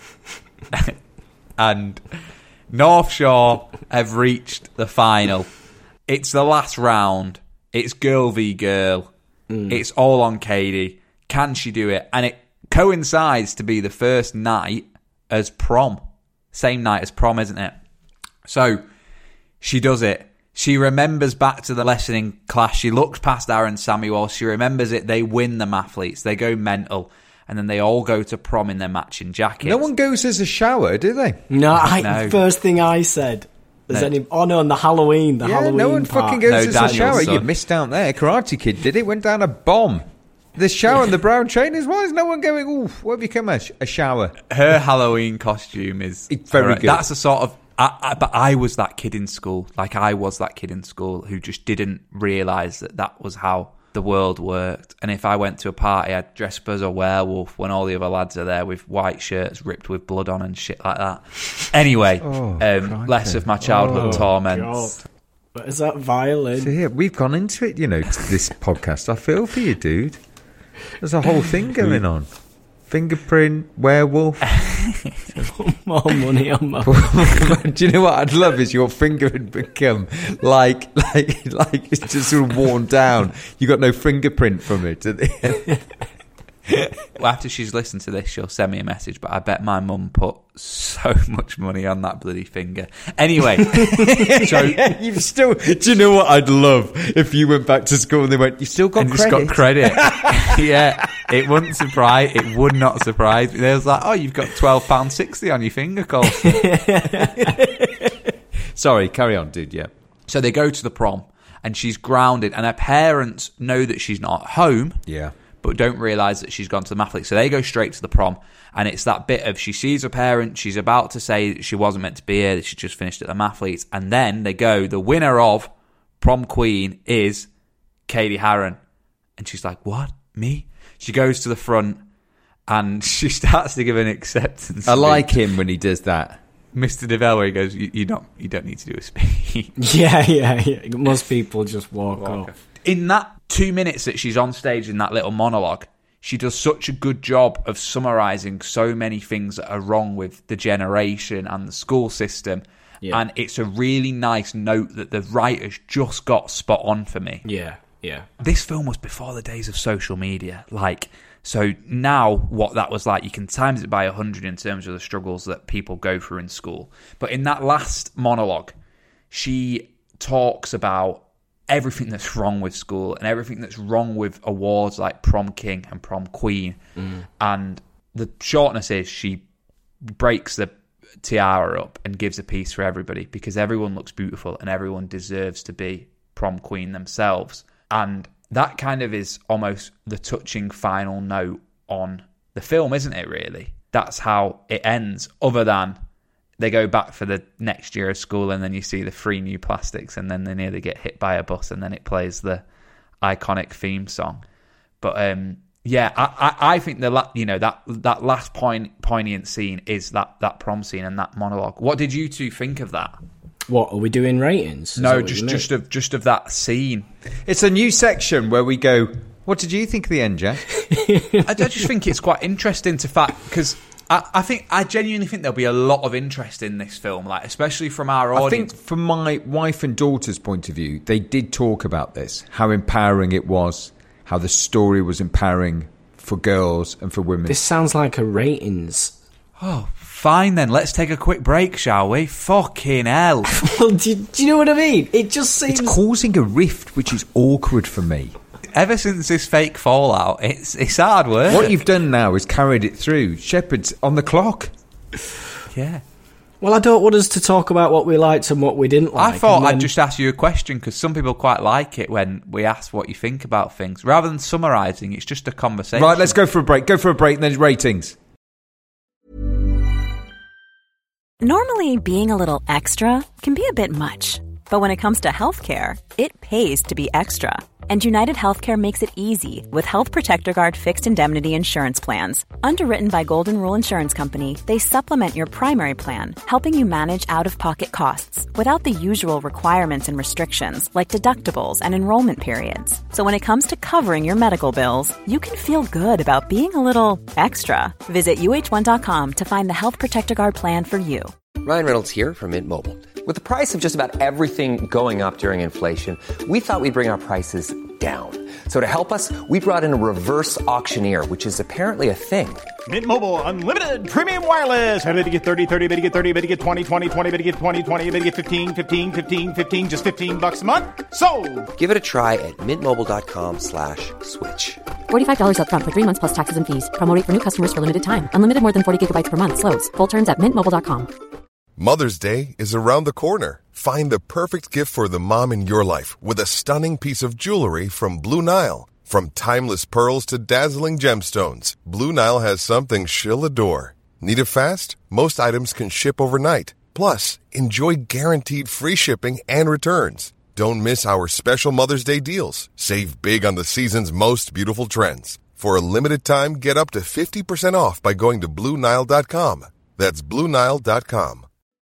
and North Shore have reached the final. It's the last round. It's girl v girl. It's all on Katie. Can she do it? And it coincides to be the first night as prom. Same night as prom, isn't it? So she does it. She remembers back to the lesson in class. She looks past Aaron Samuel. She remembers it. They win the Mathletes. They go mental. And then they all go to prom in their matching jackets. No one goes as a shower, do they? No. First thing I said. On the Halloween. Halloween no one part. fucking goes as a shower. You missed out there. Karate Kid did it. Went down a bomb. The shower and the brown trainers. Why is no one going, oof, what become a shower? Her Halloween costume is very good. That's a sort of... but I was that kid in school. Like, I was that kid in school who just didn't realise that was how the world worked. And if I went to a party, I'd dress up as a werewolf when all the other lads are there with white shirts ripped with blood on and shit like that. Anyway, less of my childhood torment. God. What is that violin? So yeah, we've gone into it, this podcast. I feel for you, dude. There's a whole thing going on. Fingerprint, werewolf. More money on my... Do you know what I'd love is your finger had become like it's just sort of worn down. You got no fingerprint from it. Well, after she's listened to this, she'll send me a message, but I bet my mum put so much money on that bloody finger. Anyway, so you've still... Do you know what I'd love if you went back to school and they went, you still got credit? Got credit. Yeah, it wouldn't surprise... It would not surprise me. They was like, oh, you've got £12.60 on your finger, Colson. Sorry, carry on, dude, yeah. So they go to the prom, and she's grounded, and her parents know that she's not at home. Yeah. But don't realise that she's gone to the Mathlete. So they go straight to the prom, and it's that bit of she sees her parents, she's about to say that she wasn't meant to be here, that she just finished at the Mathletes, and then they go, the winner of prom queen is Katie Harron. And she's like, what? Me? She goes to the front, and she starts to give an acceptance. I like him when he does that. Mr. DeVille, where he goes, you don't need to do a speech. Yeah. Most people just walk off. In that 2 minutes that she's on stage in that little monologue, she does such a good job of summarising so many things that are wrong with the generation and the school system. Yeah. And it's a really nice note that the writers just got spot on for me. Yeah. This film was before the days of social media. So now what that was like, you can times it by 100 in terms of the struggles that people go through in school. But in that last monologue, she talks about everything that's wrong with school and everything that's wrong with awards like Prom King and Prom Queen. And the shortness is she breaks the tiara up and gives a piece for everybody because everyone looks beautiful and everyone deserves to be prom queen themselves. And that kind of is almost the touching final note on the film, isn't it, really? That's how it ends, other than they go back for the next year of school and then you see the 3 new plastics and then they nearly get hit by a bus and then it plays the iconic theme song. But Yeah, I think that last poignant scene is that prom scene and that monologue. What did you two think of that? What, are we doing ratings? No, just of that scene. It's a new section where we go, what did you think of the end, Jack? I just think it's quite interesting because I genuinely think there'll be a lot of interest in this film, like especially from our audience. I think from my wife and daughter's point of view, they did talk about this, how empowering it was, how the story was empowering for girls and for women. This sounds like a ratings. Oh, fine then. Let's take a quick break, shall we? Fucking hell. Well, do you know what I mean? It just seems... It's causing a rift, which is awkward for me. Ever since this fake fallout, it's hard work. What you've done now is carried it through. Shepard's on the clock. Yeah. Well, I don't want us to talk about what we liked and what we didn't like. I thought I'd just ask you a question, because some people quite like it when we ask what you think about things. Rather than summarising, it's just a conversation. Right, let's go for a break. Go for a break and then ratings. Normally, being a little extra can be a bit much. But when it comes to healthcare, it pays to be extra. And United Healthcare makes it easy with Health Protector Guard fixed indemnity insurance plans. Underwritten by Golden Rule Insurance Company, they supplement your primary plan, helping you manage out-of-pocket costs without the usual requirements and restrictions like deductibles and enrollment periods. So when it comes to covering your medical bills, you can feel good about being a little extra. Visit UH1.com to find the Health Protector Guard plan for you. Ryan Reynolds here from Mint Mobile. With the price of just about everything going up during inflation, we thought we'd bring our prices down. So to help us, we brought in a reverse auctioneer, which is apparently a thing. Mint Mobile Unlimited Premium Wireless. How to get 30, 30, bit to get 30, bit to get 20, 20, 20, bit to get 20, 20, bit to get 15, 15, 15, 15, just $15 a month? Sold! Give it a try at mintmobile.com/switch. $45 up front for 3 months plus taxes and fees. Promo rate for new customers for limited time. Unlimited more than 40 gigabytes per month. Slows full terms at mintmobile.com. Mother's Day is around the corner. Find the perfect gift for the mom in your life with a stunning piece of jewelry from Blue Nile. From timeless pearls to dazzling gemstones, Blue Nile has something she'll adore. Need it fast? Most items can ship overnight. Plus, enjoy guaranteed free shipping and returns. Don't miss our special Mother's Day deals. Save big on the season's most beautiful trends. For a limited time, get up to 50% off by going to BlueNile.com. That's BlueNile.com.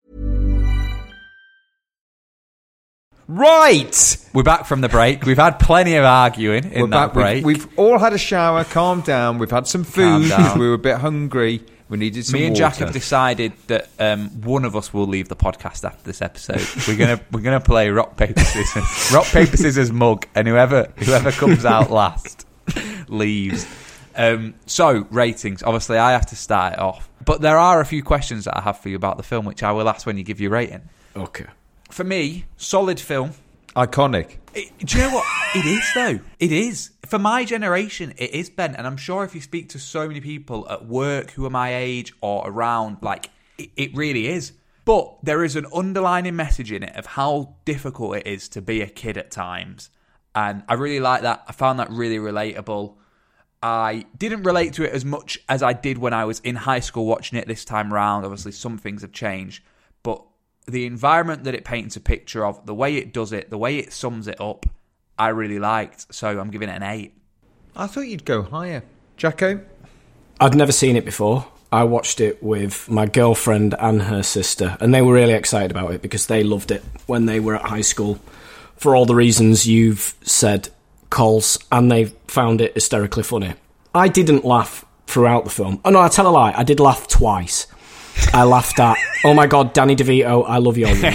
Right! We're back from the break. We've had plenty of arguing in that break. We've all had a shower, calmed down. We've had some food. We were a bit hungry. We needed some water. Me and Jack have decided that one of us will leave the podcast after this episode. We're gonna play rock paper scissors. Rock paper scissors mug, and whoever comes out last leaves. So ratings. Obviously, I have to start it off, but there are a few questions that I have for you about the film, which I will ask when you give your rating. Okay. For me, solid film. Iconic. Do you know what? It is, though. It is. For my generation, it is, Ben. And I'm sure if you speak to so many people at work who are my age or around, like, it really is. But there is an underlining message in it of how difficult it is to be a kid at times. And I really like that. I found that really relatable. I didn't relate to it as much as I did when I was in high school watching it this time around. Obviously, some things have changed. But the environment that it paints a picture of, the way it does it, the way it sums it up, I really liked. So I'm giving it an 8. I thought you'd go higher. Jacko? I'd never seen it before. I watched it with my girlfriend and her sister, and they were really excited about it because they loved it when they were at high school for all the reasons you've said, Coles, and they found it hysterically funny. I didn't laugh throughout the film. Oh no, I tell a lie, I did laugh twice. I laughed at, oh my God, Danny DeVito, I love your work.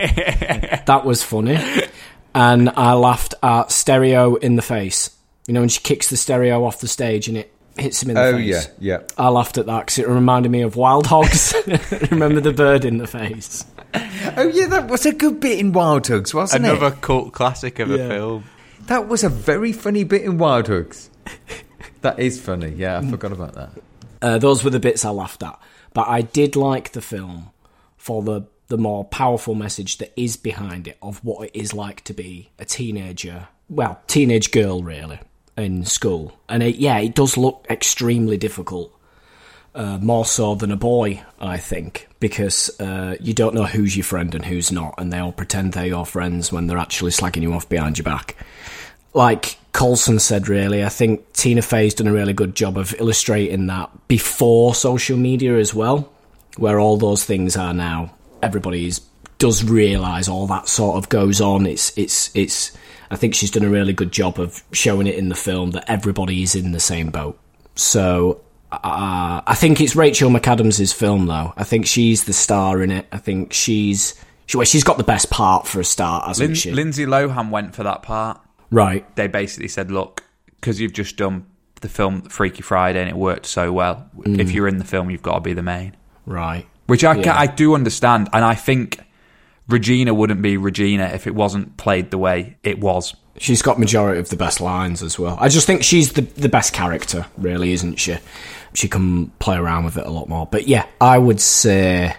That was funny. And I laughed at Stereo in the face. You know, when she kicks the stereo off the stage and it hits him in the face. Oh, yeah. I laughed at that because it reminded me of Wild Hogs. Remember the bird in the face? Oh, yeah, that was a good bit in Wild Hogs, wasn't it? Another cult classic of a film. That was a very funny bit in Wild Hogs. That is funny, yeah, I forgot about that. Those were the bits I laughed at. But I did like the film for the more powerful message that is behind it of what it is like to be a teenager. Well, teenage girl, really, in school. And it does look extremely difficult. More so than a boy, I think. Because you don't know who's your friend and who's not. And they all pretend they're your friends when they're actually slagging you off behind your back. Like, Coulson said, really. I think Tina Fey's done a really good job of illustrating that before social media as well, where all those things are now. Everybody does realise all that sort of goes on. It's. I think she's done a really good job of showing it in the film that everybody is in the same boat. So I think it's Rachel McAdams' film, though. I think she's the star in it. I think she's got the best part for a start, hasn't she? Lindsay Lohan went for that part. Right. They basically said, look, because you've just done the film Freaky Friday and it worked so well, if you're in the film, you've got to be the main. Right. Which I do understand, and I think Regina wouldn't be Regina if it wasn't played the way it was. She's got majority of the best lines as well. I just think she's the best character, really, isn't she? She can play around with it a lot more. But yeah, I would say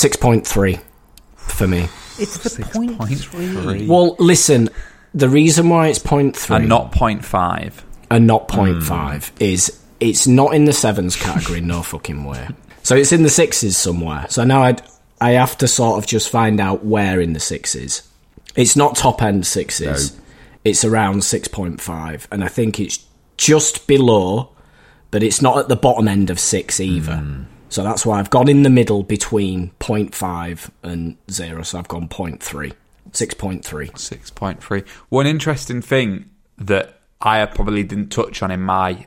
6.3 for me. It's the 0.3. Well, listen, the reason why it's 0.3... And not 0.5. And not 0.5 is it's not in the 7s category, no fucking way. So it's in the 6s somewhere. So now I have to sort of just find out where in the 6s. It's not top-end 6s. No. It's around 6.5. And I think it's just below, but it's not at the bottom end of 6 either. So that's why I've gone in the middle between 0.5 and 0. So I've gone 0.3. 6.3. 6.3. One interesting thing that I probably didn't touch on in my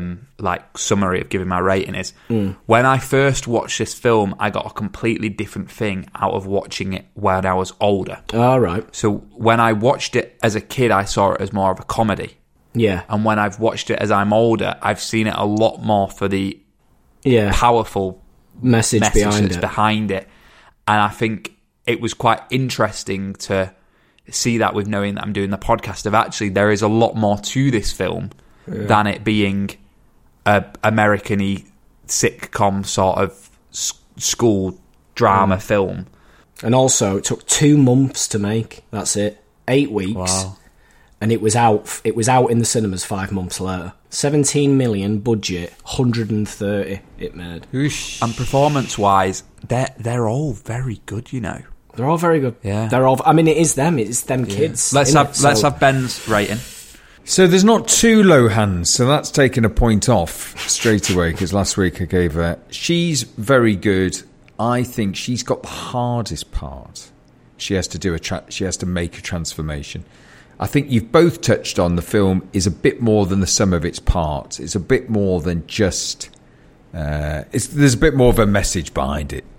summary of giving my rating is when I first watched this film, I got a completely different thing out of watching it when I was older. All right. So when I watched it as a kid, I saw it as more of a comedy. Yeah. And when I've watched it as I'm older, I've seen it a lot more for the powerful message behind it. And I think it was quite interesting to see that with knowing that I'm doing the podcast of actually there is a lot more to this film than it being a American-y sitcom sort of school drama film. And also it took 2 months to make. That's it. 8 weeks. Wow. And it was out in the cinemas 5 months later. 17 million budget, 130 it made. Oosh. And performance-wise, they're all very good, you know. They're all very good. Yeah. They're all. I mean, it's them kids. Let's have Ben's rating. So there's not 2 low hands, so that's taken a point off straight away, because last week I gave her... She's very good. I think she's got the hardest part. She has to do she has to make a transformation. I think you've both touched on the film is a bit more than the sum of its parts. It's a bit more than just... there's a bit more of a message behind it.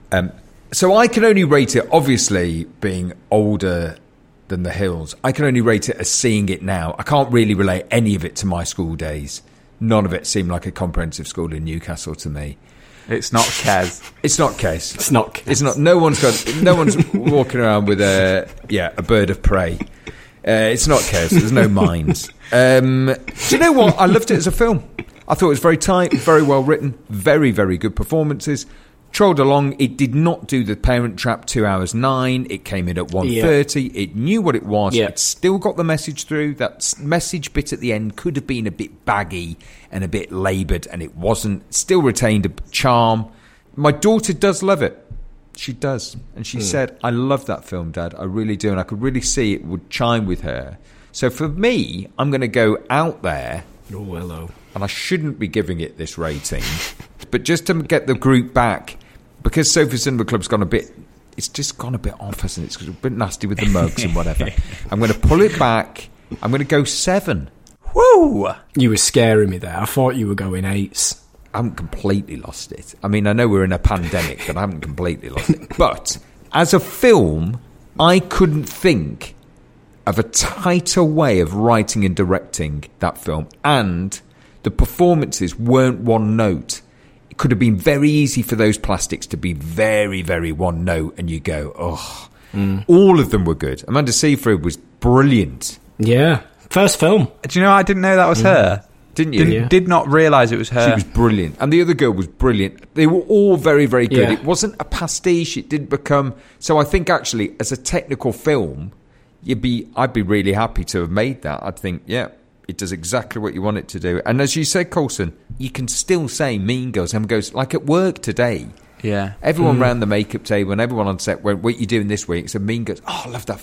So I can only rate it, obviously, being older than The Hills. I can only rate it as seeing it now. I can't really relate any of it to my school days. None of it seemed like a comprehensive school in Newcastle to me. It's not Kes. It's not Kes. It's not Kes. It's not. No one's walking around with a bird of prey. It's not Kes. There's no mines. Do you know what? I loved it as a film. I thought it was very tight, very well written, very, very good performances. Trolled along. It did not do the Parent Trap 2 hours 9. It came in at 1:30. It knew what it was. It still got the message through. That message bit at the end could have been a bit baggy and a bit laboured, and it wasn't. Still retained a charm. My daughter does love it. She does. And she said, I love that film, Dad. I really do. And I could really see it would chime with her. So for me, I'm going to go out there. Oh, hello. And I shouldn't be giving it this rating. But just to get the group back, because Sofa Cinema Club's gone a bit... It's just gone a bit off, hasn't it? It's a bit nasty with the mugs and whatever. I'm going to pull it back. I'm going to go 7. Woo! You were scaring me there. I thought you were going 8s. I haven't completely lost it. I mean, I know we're in a pandemic, but I haven't completely lost it. But as a film, I couldn't think of a tighter way of writing and directing that film. And the performances weren't one note. It could have been very easy for those plastics to be very, very one note, and you go, oh. All of them were good. Amanda Seyfried was brilliant. Yeah. First film. Do you know, I didn't know that was her. Didn't you? Did not realise it was her. She was brilliant. And the other girl was brilliant. They were all very, very good. Yeah. It wasn't a pastiche. It didn't become... So I think, actually, as a technical film, I'd be really happy to have made that. I'd think, yeah, it does exactly what you want it to do. And as you said, Coulson, you can still say Mean Girls. And goes, like at work today... Yeah. Everyone round the makeup table and everyone on set went, what are you doing this week? So Mean Girls, oh, I love that film.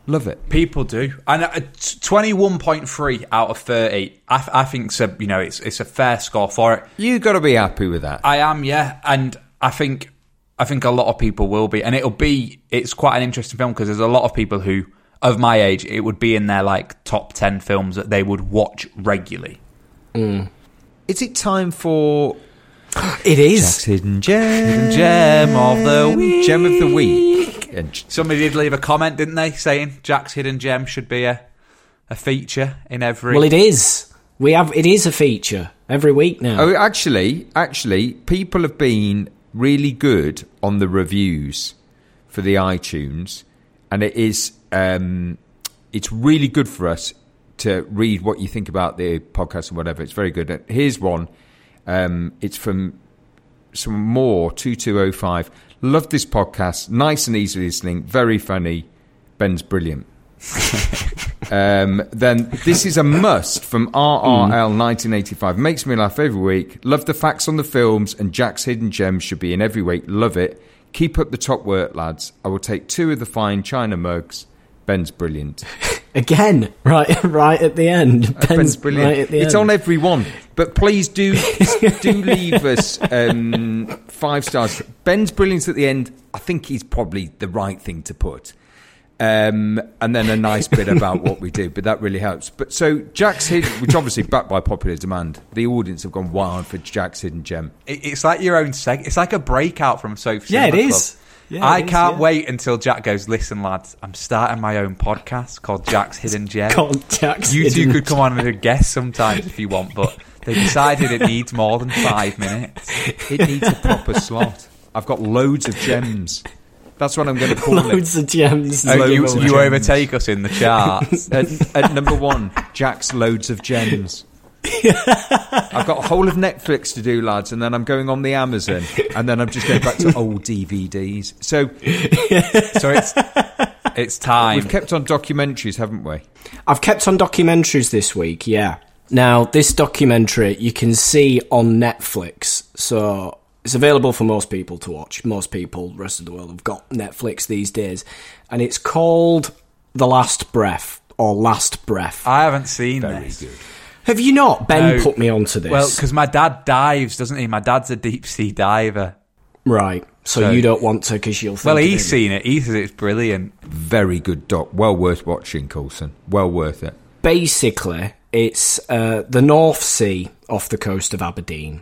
Love it. People do. And 21.3 out of 30, I think it's a fair score for it. You got to be happy with that. I am, yeah. And I think a lot of people will be. And it's quite an interesting film because there's a lot of people who, of my age, it would be in their like top 10 films that they would watch regularly. Is it time for... It is. Jack's Hidden Gem. Hidden Gem of the Week. Gem of the Week. Somebody did leave a comment, didn't they, saying Jack's Hidden Gem should be a feature in every... Well, it is. It is a feature every week now. Oh, actually, people have been really good on the reviews for the iTunes, and it is it's really good for us to read what you think about the podcast and whatever. It's very good. Here's one. It's from some more 2205. Love this podcast. Nice and easy listening. Very funny. Ben's brilliant. Then this is a must from RRL 1985. Makes me laugh every week. Love the facts on the films, and Jack's Hidden Gems should be in every week. Love it. Keep up the top work, lads. I will take 2 of the fine China mugs. Ben's brilliant. Again, right at the end. Ben's brilliant. Right at the it's end. on every one. But please do leave us 5 stars. Ben's brilliant at the end. I think he's probably the right thing to put. And then a nice bit about what we do, but that really helps. But so Jack's Hidden, which obviously backed by popular demand, the audience have gone wild for Jack's Hidden Gem. It's like your own it's like a breakout from Sophie. Yeah, Cinema it is. Club. Yeah, I can't wait until Jack goes, listen, lads, I'm starting my own podcast called Jack's Hidden Gem. You two could come on as a guest sometimes if you want, but they decided it needs more than 5 minutes. It needs a proper slot. I've got loads of gems. That's what I'm going to call Loads of gems. You overtake us in the charts. At number 1, Jack's Loads of Gems. I've got a whole of Netflix to do, lads, and then I'm going on the Amazon, and then I'm just going back to old DVDs. So it's time. We've kept on documentaries, haven't we? I've kept on documentaries this week, yeah. Now, this documentary you can see on Netflix, so it's available for most people to watch. Most people, the rest of the world, have got Netflix these days, and it's called The Last Breath, or Last Breath. I haven't seen this. Very good. Have you not? Ben put me onto this. Well, because my dad dives, doesn't he? My dad's a deep sea diver. Right. So you don't want to because you'll think... Well, he's seen it. He says it's brilliant. Very good doc. Well worth watching, Coulson. Well worth it. Basically, it's the North Sea off the coast of Aberdeen.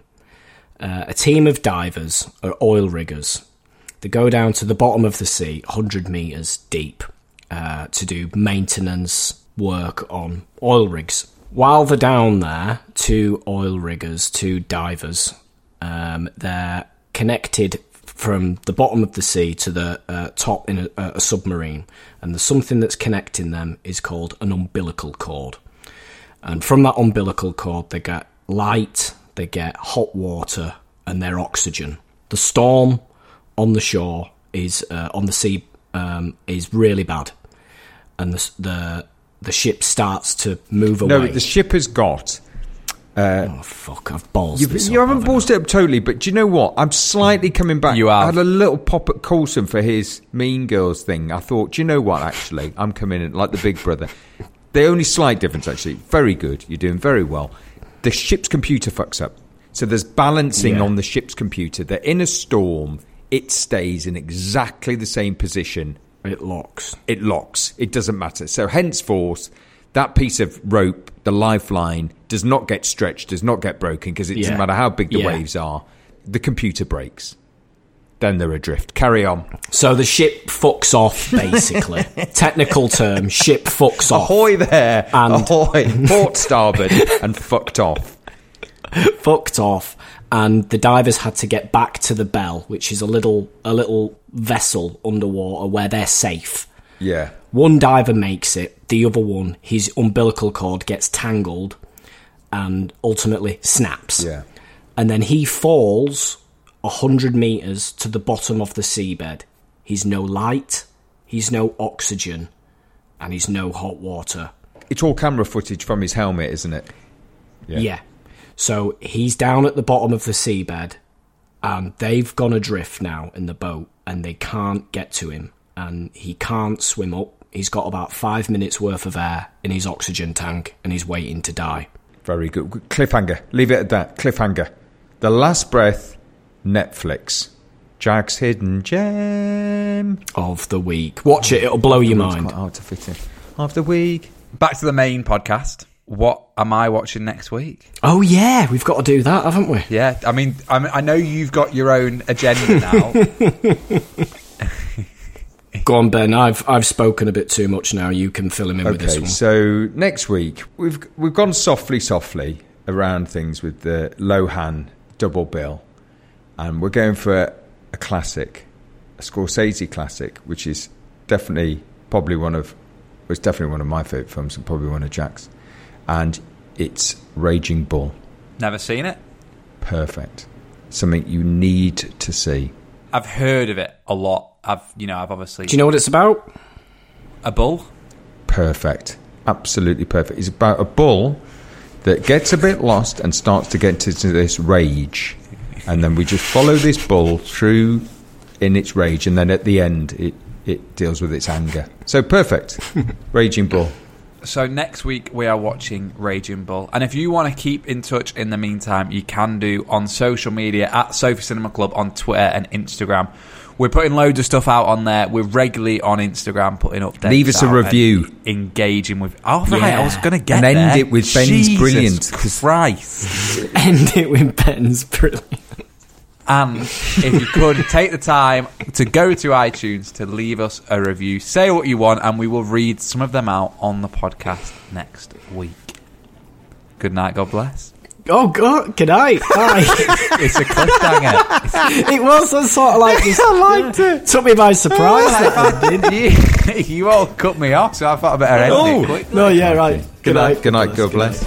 A team of divers, or oil riggers, they go down to the bottom of the sea, 100 metres deep, to do maintenance work on oil rigs. While they're down there, 2 oil riggers, 2 divers, they're connected from the bottom of the sea to the top in a submarine, and the something that's connecting them is called an umbilical cord. And from that umbilical cord, they get light, they get hot water, and their oxygen. The storm on the shore is on the sea is really bad, and the ship starts to move away. No, the ship has got... oh, fuck, I've ballsed this up. You haven't ballsed it up totally, but do you know what? I'm slightly coming back. You have. I had a little pop at Coulson for his Mean Girls thing. I thought, do you know what, actually? I'm coming in like the big brother. The only slight difference, actually, very good. You're doing very well. The ship's computer fucks up. So there's balancing on the ship's computer. They're in a storm. It stays in exactly the same position. It locks. It doesn't matter. So henceforth, that piece of rope, the lifeline, does not get stretched, does not get broken, because it doesn't matter how big the waves are. The computer breaks. Then they're adrift. Carry on. So the ship fucks off, basically. Technical term, ship fucks off. Ahoy there. And ahoy. Port starboard. And fucked off. Fucked off. And the divers had to get back to the Bell, which is a little vessel underwater where they're safe. Yeah. One diver makes it. The other one, his umbilical cord gets tangled and ultimately snaps. Yeah. And then he falls 100 metres to the bottom of the seabed. He's no light, he's no oxygen, and he's no hot water. It's all camera footage from his helmet, isn't it? Yeah. So he's down at the bottom of the seabed, and they've gone adrift now in the boat, and they can't get to him, and he can't swim up, he's got about 5 minutes worth of air in his oxygen tank and he's waiting to die. Very good. Cliffhanger. Leave it at that. Cliffhanger. The Last Breath, Netflix. Jack's hidden gem of the week. Watch it, it'll blow your mind. Quite hard to fit in. Of the week. Back to the main podcast. What am I watching next week? Oh yeah, we've got to do that, haven't we? Yeah, I mean, I know you've got your own agenda now. Go on, Ben. I've spoken a bit too much now. You can fill him in with this one. Okay, so next week we've gone softly around things with the Lohan double bill, and we're going for a classic, a Scorsese classic, which is definitely one of my favourite films and probably one of Jack's, and it's Raging Bull. Never seen it. Perfect. Something you need to see. I've heard of it a lot. I've obviously... Do you know what it's about? A bull? Perfect. Absolutely perfect. It's about a bull that gets a bit lost and starts to get into this rage. And then we just follow this bull through in its rage, and then at the end it deals with its anger. So perfect. Raging Bull. So next week we are watching Raging Bull. And if you want to keep in touch in the meantime, you can do on social media at Sophie Cinema Club on Twitter and Instagram. We're putting loads of stuff out on there. We're regularly on Instagram putting updates. Leave us a review. Engaging with... Oh, right, I was going to get and there. And end it with Ben's Jesus brilliant. Christ. End it with Ben's brilliant. And if you could, take the time to go to iTunes to leave us a review. Say what you want, and we will read some of them out on the podcast next week. Good night, God bless. Oh, God, good night. Bye. It's a cliffhanger. It was sort of like this. I liked it. Took me by surprise, didn't you? You all cut me off, so I thought I better end it quickly. No, yeah, right. Good night. Good night, God bless.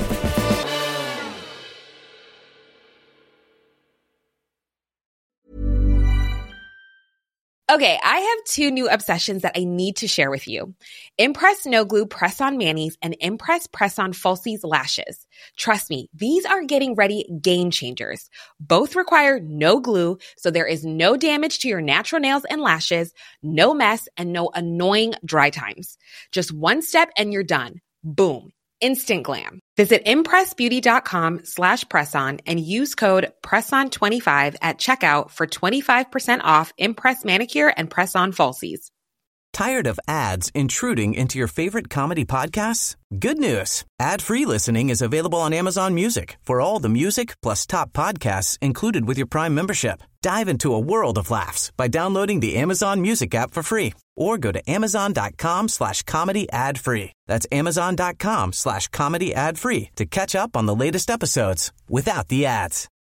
Okay, I have 2 new obsessions that I need to share with you. Impress No Glue Press-On Manis and Impress Press-On Falsies Lashes. Trust me, these are getting ready game changers. Both require no glue, so there is no damage to your natural nails and lashes, no mess, and no annoying dry times. Just one step and you're done. Boom. Instant glam. Visit impressbeauty.com/presson and use code PRESSON25 at checkout for 25% off Impress Manicure and Press-On Falsies. Tired of ads intruding into your favorite comedy podcasts? Good news. Ad-free listening is available on Amazon Music for all the music plus top podcasts included with your Prime membership. Dive into a world of laughs by downloading the Amazon Music app for free or go to amazon.com/comedy ad-free. That's amazon.com/comedy ad-free to catch up on the latest episodes without the ads.